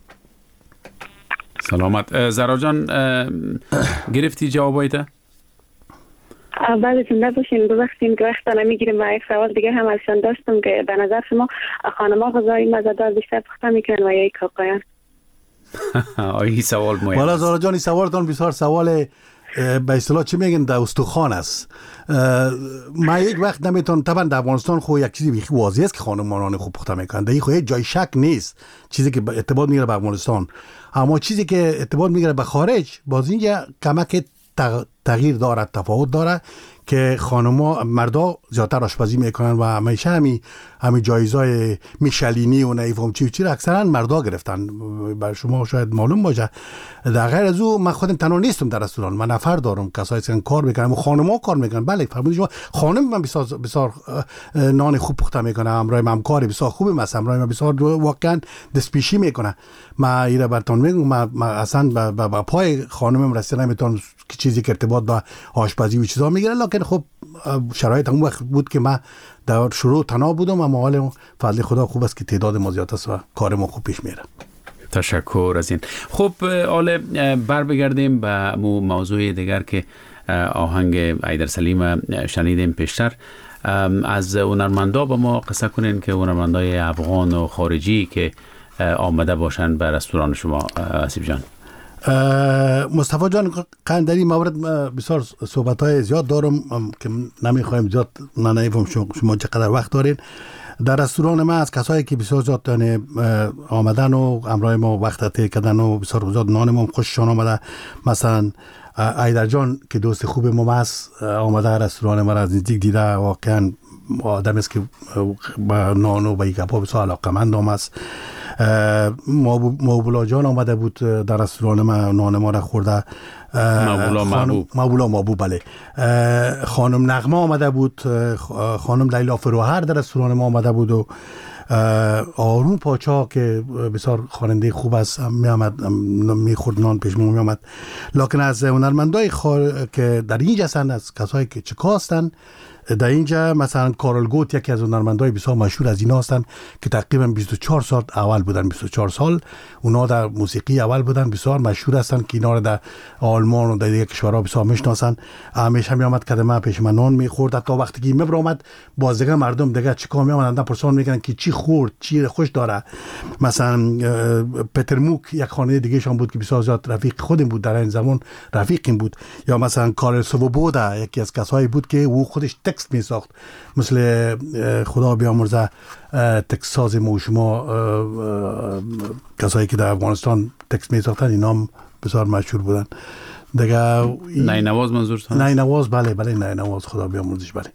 سلامت. زهرا جان گرفتی جوابایت؟ بله زنده باشین. ببخشید که وقت نمیگیریم. و یک سوال دیگه هم ازشان داشتم که به نظر شما خانم‌ها غذای مزه‌دار بیشتر پخته میکنن و یا یک آقایان؟ این سوال مهم. والا زهرا جان این سوالتون بسیار سوال به اصطلاح چی میگن در استخوان است. ما یک وقت نمیتون طبعا در افغانستان خو یک چیزی بیخی واضح است که خانم‌ها خوب پخته میکنن، در این خو جای شک نیست، چیزی که ارتباط میگیره به افغانستان. اما چیزی که ارتباط میگیره به خارج باز اینجا کمک تغییر داره، تفاوت داره که خانما مردا زیادتر آشپزی میکنن و همیشه همین جایزهای میشلینی و نیفهم چی را اکثرا مردا گرفتن. برای شما شاید معلوم باشه. در غیر از او من خودم تنها نیستم در رستوران، من نفر دارم کسایی که کار میکنن و خانما کار میکنن. بله فرمودید شما، خانم من بسیار نان خوب پخته میکنه، همراه من کار بسیار خوبه، مثلا همراه من بسیار واقعا دستپیشی میکنه. من اینا براتون میگم، من اصلا با پای خانمم رسیدم نمیتونم که چیزی که ارتباط با آشپزی و چیزا میگیره، لکن خب شرایط اون وقت بود که من در شروع تنها بودم و حال فضل خدا خوب است که تعداد ما زیاد است و کار ما خوب پیش میره. تشکر از این. خب حالا بر بگردیم به موضوع دیگر که آهنگ ایدر سلیم شنیدیم پیشتر. از هنرمندا با ما قصه کنین که هنرمندای افغان و خارجی که آمده باشن به رستوران شما. آسیب جان، مصطفی جان، قندری مورد بسیار صحبت‌های زیاد دارم که نمیخوایم زیاد نمیفهم شما چقدر وقت دارین. در رستوران ما از کسایی که بسیار زیاد آمدن و همراه ما وقت طی کردن و بسیار زیاد نان ما خوششان آمده. مثلا ایدر جان که دوست خوب ما است، آمده رستوران ما را از نزدیک دیده، واقعا آدم است که با نان و با کباب بسیار علاقه‌مند است. موبولا جان آمده بود در رستوران ما، نان ما را خورده. موبولا محبوب، بله. خانم نغمه آمده بود، خانم لیلا فروهر در رستوران ما آمده بود و آروم پاچا که بسیار خواننده خوب است می آمد، میخورد نان پیش ما می آمد. لکن از هنرمندای که در اینجا هستند، از کسایی که چکا هستند در اینجا، مثلا کارل گوت یکی از هنرمندای بسیار مشهور از اینا هستند که تقریبا 24 سال اول بودن. 24 سال اونا در موسیقی اول بودن، بسیار مشهور هستند که اینا رو در آلمان و در دیگه کشورها بسیار میشناسن. همیشه می آمد کدمه پیش من نان میخورد، تا وقتی که می آمد بازیگر مردم دیگه چیکار می آمدن پرسان میکنن که چی خورد، چی خوش داره. مثلا پتر موک یک خواننده دیگه شون بود که بسیار زیاد رفیق خودم بود، در این زمان رفیقیم بود. یا مثلا کارل سوبودا یکی از کسایی بود که او خودش تکست می ساخت، مثل خدا بیامرزه تکست ساز ما و شما، کسایی که در افغانستان تکست می ساختن اینا هم بسیار مشهور بودن دیگه. نینواز منظورتون؟ نینواز، بله نینواز، خدا بیامرزش. بله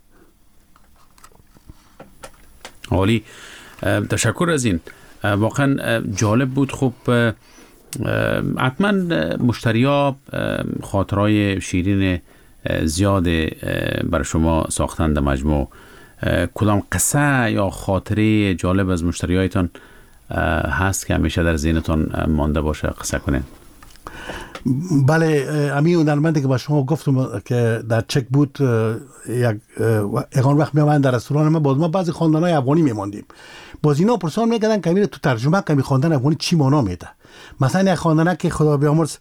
عالی، تشکر از این. واقعا جالب بود. خب حتما مشتریا خاطرهای شیرین زیاد برای شما ساختن در مجموع. کدام قصه یا خاطره جالب از مشتریایتان هست که همیشه در ذهنتان مانده باشه؟ قصه کنین. بله، امی هنرمندی که با شما گفتم که در چک بود، یک وقت میامدن در رستوران ما، باز ما بعضی خواندن‌های افغانی میماندیم، باز اینا پرسان میکردن که امیر تو ترجمه که میخواندن افغانی چی معنا میده. مثلا یک خواندنه که خدا بیامرز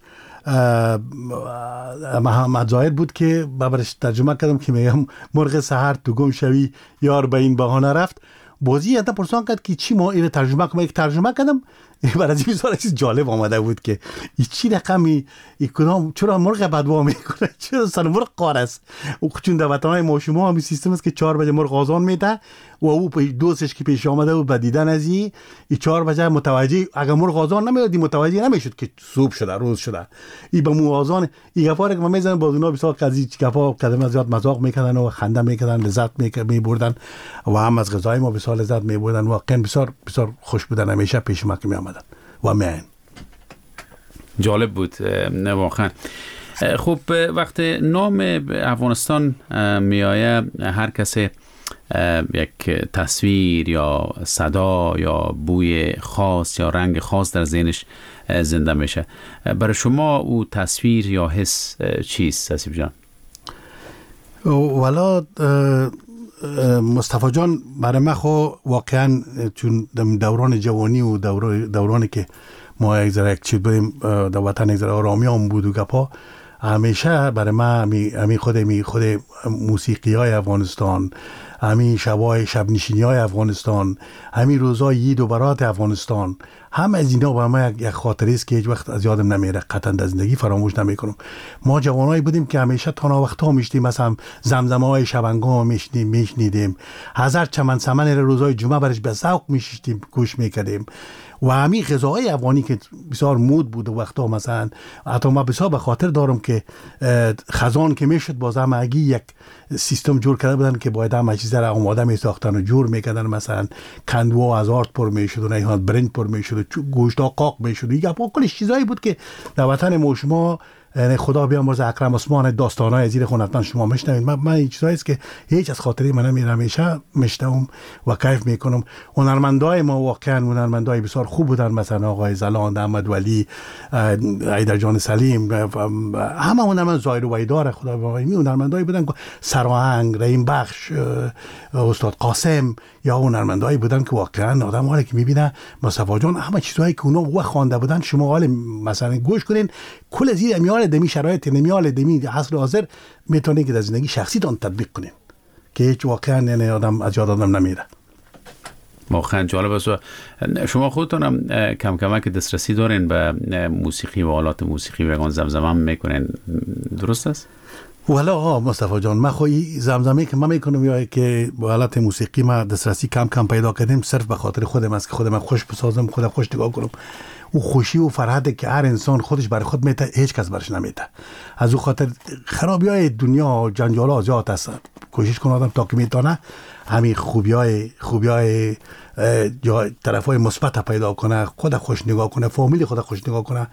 محمد ظاهر بود که برش ترجمه کردم که میگم مرغ سحر تو گم شوی یار به این بهانه رفت. بازی انتا پرسان کرد که چی ما اینو ترجمه کنم. یک ترجمه کردم، برای این بسیار چیز جالب آمده بود که این چی رقمی، این کدام چرا مرغ بدوا میکنه، چرا سر مرغ قار است. او چون در وطنهای ما شما همین سیستم است که 4 بجه مرغ آزان میده و او دوستش که پیش آمده و با دیدن از این 4 بجه متوجه، اگر مرغ آزان نمیاد متوجه نمیشد که صبح شده، روز شده. این به مو آزان این گفاره که ما میزنن، باز اونا بسیار قضیه گفا کلمه زیاد مذاق میکردن و خنده میکردن، لذت میبردن و هم از غذای ما بسیار لذت میبردن. واقعا بسیار بسیار خوش بودن، همیشه پیش ما که میآمدن و من جالب بود واقعا. خب وقت نام افغانستان میآیه، هر کسی یک تصویر یا صدا یا بوی خاص یا رنگ خاص در ذهنش زنده میشه. برای شما او تصویر یا حس چیست آسیب جان؟ والا مصطفی جان، برای من خو واقعا چون دوران جوانی و دورانی که ما یک چیز بودیم در وطن، یک آرامی هم بود و گپا، همیشه برای من خود موسیقی های افغانستان، همین شب نشینی های افغانستان، همین روزای عید و برات افغانستان، هم از اینا برای من یک خاطره است که هیچ وقت از یادم نمیره، قطعا در زندگی فراموش نمیکنم. ما جوانایی بودیم که همیشه تانا وقتا میشتیم، مثلا زمزمه های شبنگاه میشنیدیم، هزار چمن سمن روزای جمعه برش به ذوق میشیدیم، گوش میکردیم و همین غذاهای افغانی که بسیار مود بود وقتا، مثلا حتی ما بسیار به خاطر دارم که خزان که میشد باز هم اگه یک سیستم جور کرده بودن که باید همه چیز را آماده می ساختن و جور میکردن، مثلا کندوا از آرد پر میشد و نیهان برنج پر میشد و گوشتا قاق میشد و یک کلش چیزایی بود که در وطن ما شما خدا بیامرز اکرم عثمان داستانای زیر خونتن شما میشنوید. من این چیزایی است که هیچ از خاطری من نمیره، همیشه میشنوم و کیف میکنم. هنرمندای ما واقعا هنرمندای بسیار خوب بودن، مثلا آقای زلاند، احمد ولی، ایدر جان سلیم، همه هنرمند زایر و ویدار خدا بیامرز هنرمندای بودن، سراهنگ، رحیم بخش، استاد قاسم، یا هنرمندایی بودن که واقعا آدم حالی که میبینه مصطفی جان همه چیزایی که اونا و خوانده بودن شما حال مثلا گوش کنین کل از این میال دمی شرایط نمیال دمی عصر حاضر میتونین که در زندگی شخصی تان تطبیق کنین که هیچ واقعا یعنی آدم از یاد آدم نمیره. واقعا جالب است. شما خودتون هم کم کمک دسترسی دارین به موسیقی و آلات موسیقی و زمزمه میکنین، درست است؟ والا مصطفی جان، من خواهی زمزمه که من میکنم یا که با آلات موسیقی ما دسترسی کم کم پیدا کردیم صرف به خاطر خودم است که خودم خوش بسازم، خودم خوش نگاه کنم. او خوشی و فرحت که هر انسان خودش برای خود میته هیچ کس برش نمیته. از او خاطر خرابیای دنیا جنجالا زیاد است، کوشش کنه آدم تا که میتونه همین خوبیای طرفای مثبت پیدا کنه، خود خوش نگاه کنه، فامیل خود خوش نگاه کنه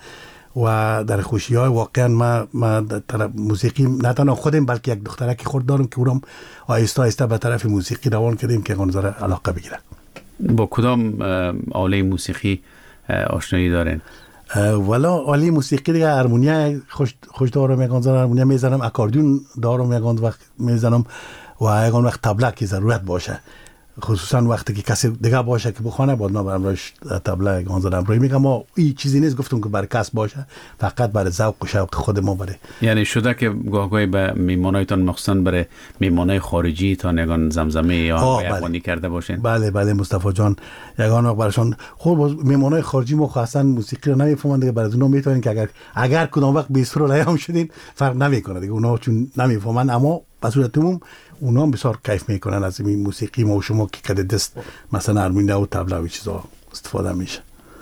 و در خوشی‌های واقعا ما در موسیقی نه تنها خودم بلکه یک دخترکی خود دارم که اونم آهسته آهسته به طرف موسیقی روان کردیم که اون علاقه بگیره. با کدام آله موسیقی آشنایی دارین؟ والا آله موسیقی دیگه هارمونیا خوش دارم، یگان هارمونیا میزنم، اکاردیون دارم یگان وقت میزنم و یگان وقت طبله که ضرورت باشه، خصوصا وقتی که کسی دیگه باشه که بخونه بعد ما برامش طبله گانزدم روی میگم. ما این چیزی نیست گفتم که برای کس باشه، فقط برای ذوق و شوق خود ما بره. یعنی شده که گاهی به میمانایتان مخصوصا برای میمانای خارجی تا نگان زمزمه یا افغانی کرده باشین؟ بله مصطفی جان، یگان وقت براشون خب میمانای خارجی ما خاصا موسیقی رو نمیفهمن دیگه، برای اونا میتونن که اگر کدام وقت بیسرو لیام شدین فرق نمیکنه دیگه، اونا چون نمیفهمن، اما به صورت عموم اونا هم بسیار کیف میکنن از این موسیقی ما و شما که کده دست مثلا هارمونیا و طبله و چیزا استفاده میشه.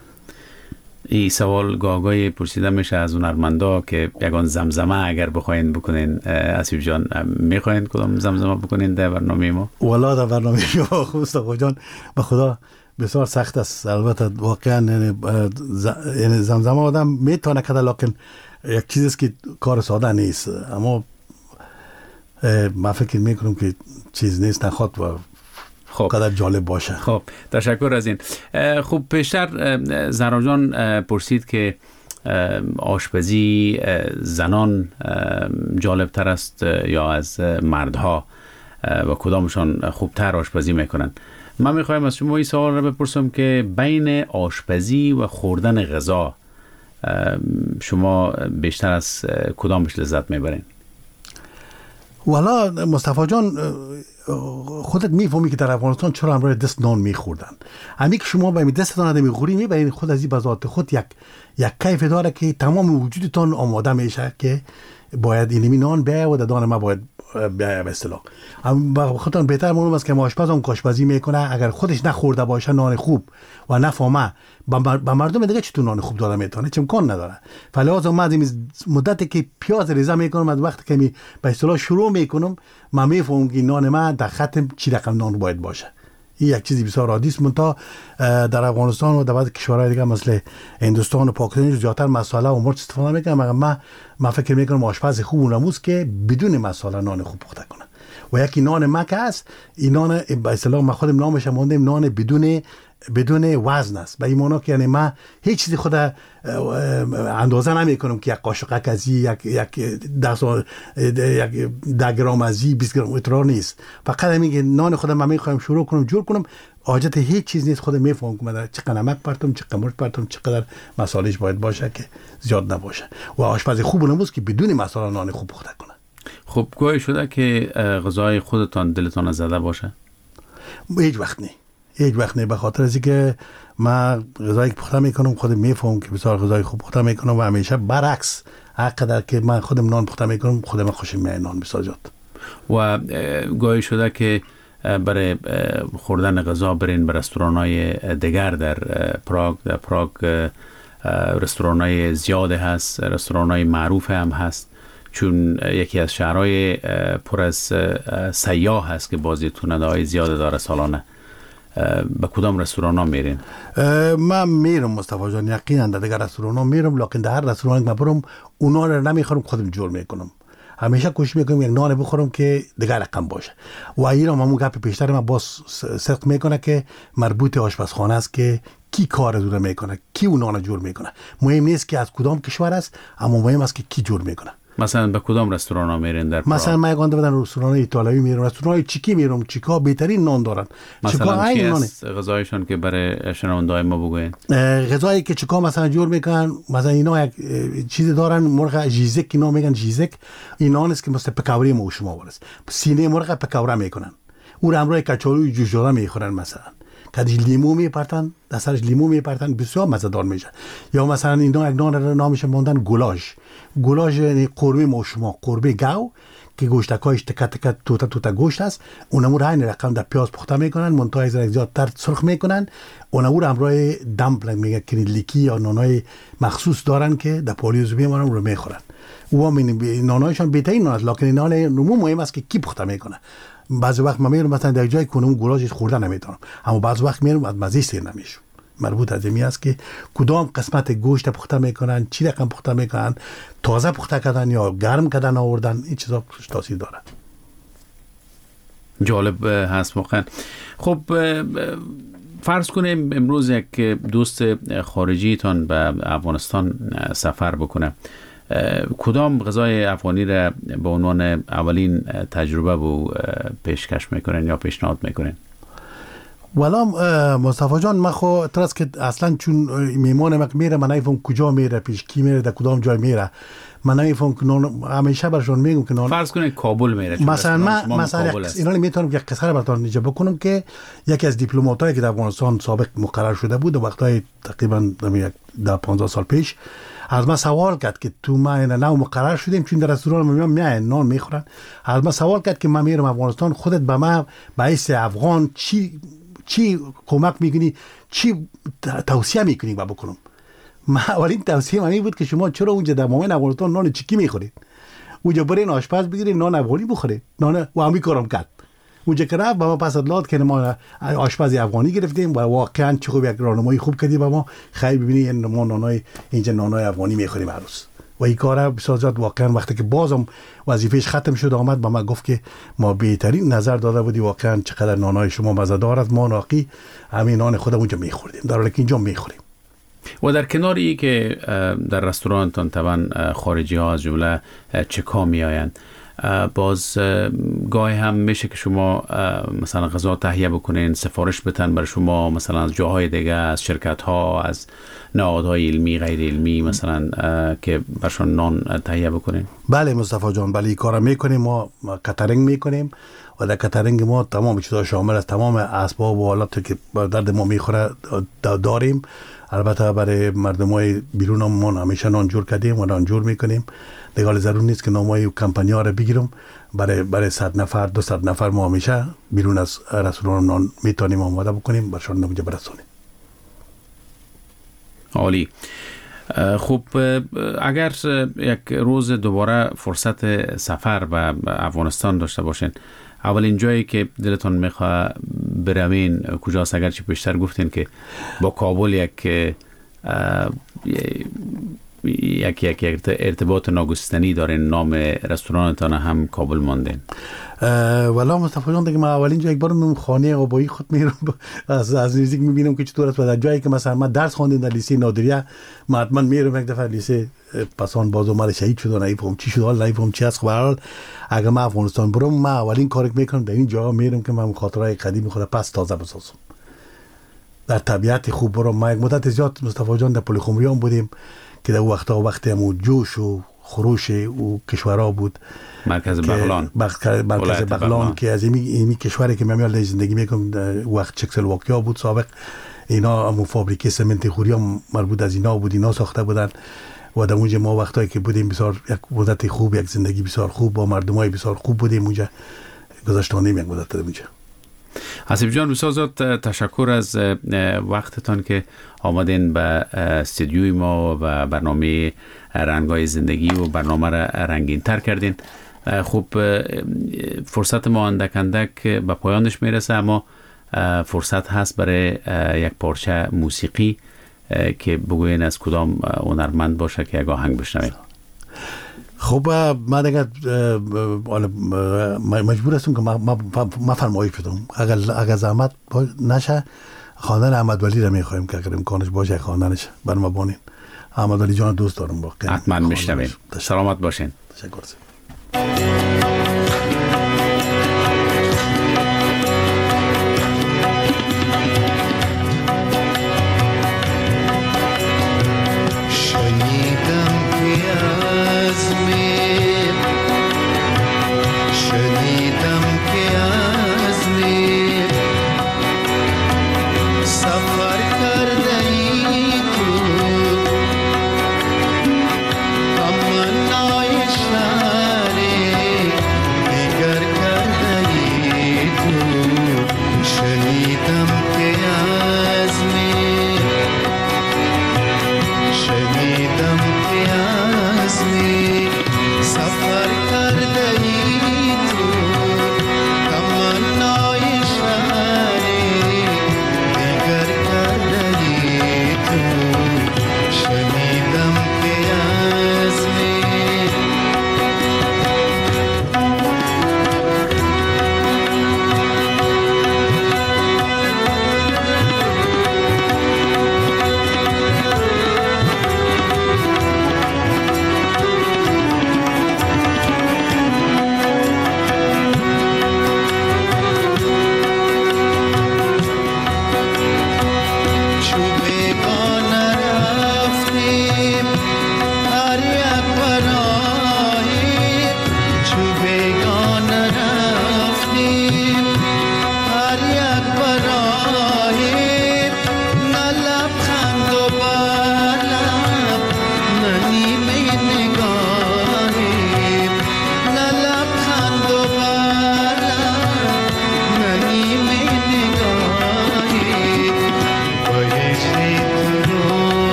این سوال گاهی پرسیده میشه از هنرمندا که یگان زمزمه اگر بخواین بکنین، اسیب جان میخواین کدام زمزمه بکنین در برنامه ما؟ والا در برنامه ما خوب مصطفی جان به خدا بسیار سخت است، البته واقعا یعنی زمزمه آدم میتونه کده، لکن یک چیزی است که کار ساده نیست، اما من فکر میکنم که چیز نیست نخواد و خب قدر جالب باشه. خب تشکر از این. خب پیشتر زهرا جان پرسید که آشپزی زنان جالب تر است یا از مردها و کدامشان خوبتر آشپزی میکنن. من میخوایم از شما این سوال رو بپرسم که بین آشپزی و خوردن غذا شما بیشتر از کدامش لذت میبرین؟ والا مصطفی جان خودت میفهمی که در افغانستان چرا همراه دست نان میخوردن. همین که شما به دست نان میخوری میبرین خود از این بذات خود یک کیف داره که تمام وجودتان آماده میشه که باید اینمی نان بیاید و دان ما باید بیاید به اصطلاح. خودتان بهتر معلوم است که آشپز هم آشپزی میکنه اگر خودش نخورده باشه نان خوب و نفهمه با مردم دیگه چطور نان خوب داده میتونه، چه امکان نداره. فلازم ما از مدتی که پیاز ریزه میکنم از وقتی که به اصطلاح شروع میکنم من میفهمم که نان ما در خط چی رقم نان باید باشه. این یک چیزی بسیار عادی است، منتها در افغانستان و در بعضی کشورهای دیگه مثل هندوستان و پاکستان زیادتر مساله و مرچ استفاده میکنن، مگر من فکر میکنم آشپز خوب اونموست که بدون مساله نان خوب پخته کنه. و یکی نان مکه است، این نان به اصطلاح ما خودم نامش ماندیم نان بدون وزن است، به این معنی که یعنی من هیچ چیزی خود اندازه نمی کنم که یک قاشق از یک 10 گرم از 20 گرم اطرار نیست، فقط همین که نان خودم من میخوایم شروع کنم جور کنم، حاجت هیچ چیز نیست، خودم میفهمم که چقدر نمک پرتم، چقدر مرچ پرتم، چقدر مصالحش باید باشه که زیاد نباشه. و آشپز خوب اونموست که بدون مصالح نان خوب پخته کنه. خب گاهی شده که غذای خودتان دلتان زده باشه؟ هیچ وقت نه، به خاطر از اینکه من غذایی که پخته میکنم خودم میفهمم که بسیار غذای خوب پخته میکنم و همیشه برعکس هرقدر که من خودم نان پخته میکنم خودم خوشم میاد نان بسازد. و گاهی شده که برای خوردن غذا برین به رستوران‌های دیگر در پراگ رستوران‌های زیاد هست، رستوران‌های معروف هم هست، چون یکی از شهرهای پر از سیاح هست که بازی تورنمنت‌های زیاد داره سالانه. به کدام رستوران ها میرین؟ من میرم مصطفی جان، یقینا در دیگر رستوران ها میرم، لکن در هر رستوران که برم اونا رو نمیخورم، خودم جور میکنم. همیشه کوشش میکنم یک نان بخورم که دیگر رقم باشه. و اینا همون گپ پیشتر من باز صدق میکنه که مربوط آشپزخانه است که کی کار دور میکنه، کی اون نان جور میکنه. مهم نیست که از کدام کشور است، اما مهم است که کی جور میکنه. مثلا به کدام رستوران ها میرین در پراگ؟ مثلا من گفته بودم رستوران ایتالیایی میرم، رستوران چیکی میرم، چیکا بهترین نان دارن. مثلا چی است غذایشون که برای شنونده‌های ما بگوین؟ غذایی که چیکا مثلا جور میکنن، مثلا اینا یک چیزی دارن، مرغ ژیزک اینا میگن، ژیزک اینا است که مثل پکوری ما شما ورس سینه مرغ پکوره میکنن، اون امروز کچالوی جوش داده میخورن، مثلا کدیش لیمو میپرتن، دستش لیمو میپرتن، بسیار مزه‌دار میشه. یا مثلا اینا یک نان نامش موندن گولاش یعنی قرمه ماشما، قرمه گاو که گوشتکایش تک توتا گوشت است، اونمو را این رقم در پیاز پخته میکنن، منتهای زیادتر سرخ میکنن، اونمو را همراه دمپلنگ میگه که لیکی یا نانای مخصوص دارن که در پالیوز میمونن رو میخورن. و نانایشان بهترین نان است، لکن نان نمو مهم است که کی پخته میکنه. بعضی وقت من میرم مثلا در جای کنم گولاش خورده نمیتونم، اما بعضی وقت میرم از مزه سیر نمیشم. مربوط از این است که کدام قسمت گوشت پخته میکنن، چی رقم پخته میکنن، تازه پخته کردن یا گرم کردن آوردن، این چیزا تاثیر داره. جالب هست واقعا. خب فرض کنیم امروز یک دوست خارجیتان به افغانستان سفر بکنه، کدام غذای افغانی را به عنوان اولین تجربه بو پیشکش میکنن یا پیشنهاد میکنن؟ والا مصطفی جان، من خو ترس که اصلا چون میمانم میره، من نمیفهم کجا میره، پیش کی میره، در کدام جای میره، من نمیفهم که همیشه برشون میگم که فرض کنید کابل میره، مثلا اینا میتونم یک قصه براتون اینجا بکنم که یکی از دیپلماتایی که در افغانستان سابق مقرر شده بود وقتای تقریبا 15 سال پیش از من سوال کرد که تو ما نو مقرر شدیم، چون در رستوران میان نان میخورن، از من سوال کرد که من میرم افغانستان، خودت به من به حیث افغان چی کمک میکنی، چی توصیه میکنی با بکنم؟ من اولین توصیه من این بود که شما چرا اونجا در مامان افغانستان نان چیکی میخورید؟ اونجا برین آشپز بگیرید نان افغانی بخورید. نان و همین کارم کرد. اونجا که رفت با ما پس ادلات که ما آشپز افغانی گرفتیم و واقعا چه خوب یک راهنمایی خوب کردی با ما، خیلی ببینید ما نانای اینجا نانای افغانی میخوریم هر روز. و این کارا بسیار زیاد واقعا وقتی که بازم وظیفهش ختم شد آمد با ما گفت که ما بهترین نظر داده بودی، واقعا چقدر نانای شما مزه‌دار است، ما ناقی همین نان خودمون اونجا میخوردیم، در حالی که اینجا میخوریم. و در کناری که در رستورانتون طبعا خارجی ها از جمله چکا می آیند، باز گاهی هم میشه که شما مثلا غذا تهیه بکنین، سفارش بتن برای شما مثلا از جاهای دیگه، از شرکت ها، از نهادهای علمی غیر علمی مثلا که برشون نان تهیه بکنین؟ بله مصطفی جان، بله این کارا میکنیم. ما کاترینگ میکنیم و در کاترینگ ما تمام چیزا شامل از تمام اسباب و آلاتی که درد ما میخوره داریم. البته برای مردمای بیرون ما همیشه نان جور کردیم و نان جور میکنیم. دیگه ضرور نیست که نامای کمپانی‌ها رو بگیرم، برای 100 نفر 200 نفر ما همیشه بیرون از رستوران نان میتونیم آماده بکنیم برشون نموجه برسونیم. عالی. خب اگر یک روز دوباره فرصت سفر به افغانستان داشته باشین، اولین جایی که دلتون میخواه بروین کجاست؟ اگرچه پیشتر گفتین که با کابل یک ارتباط ناگسستنی دارین، نام رستورانتان هم کابل ماندین. والا مصطفی جان، دیگه من اولین جایی که برم خانه آبایی خود میرم، از نزدیک میبینم که چطور است. و در جایی که مثلا من درس خواندم در لیسه نادریه، من حتما میرم. یک دفعه لیسه پسان باز اومد شهید شد، نمیفهم چی شد، حال نمیفهم چی است. خب اگر من افغانستان برم، من اولین کاری که میکنم در این جا میرم که من خاطرهای قدیمی خود پس تازه بسازم، در طبیعت خوب برم. ما یک مدت زیاد مصطفی جان در پلیخمریان بودیم که در وقتی هم جوش و خروش و کشورها بود، مرکز بغلان، مرکز بغلان که از این کشوری که من میال زندگی میکنم وقت چکسلواکیا بود سابق، اینا هم فابریکه سمنت خوری مربوط از اینا بود، اینا ساخته بودن. و در اونجا ما وقتایی که بودیم بسیار یک مدت خوب، یک زندگی بسیار خوب با مردمای بسیار خوب بودیم اونجا، گذاشتانیم یک مدت اونجا. حسیب جان بسیار زیاد تشکر از وقتتان که آمدین به استودیوی ما و برنامه رنگای زندگی و برنامه را رنگین تر کردین. خب فرصت ما اندک به پایانش میرسه، اما فرصت هست برای یک پارچه موسیقی که بگوین از کدام هنرمند باشه که یک آهنگ بشنویم. خب من دیگه مجبور هستم که ما فرمایش بدم. اگر زحمت نشه خواندن احمد ولی را میخوایم که اگر امکانش باشه خواندنش بر ما بانین. احمد ولی جان دوست دارم. حتما میشنویم. سلامت باشین. تشکر.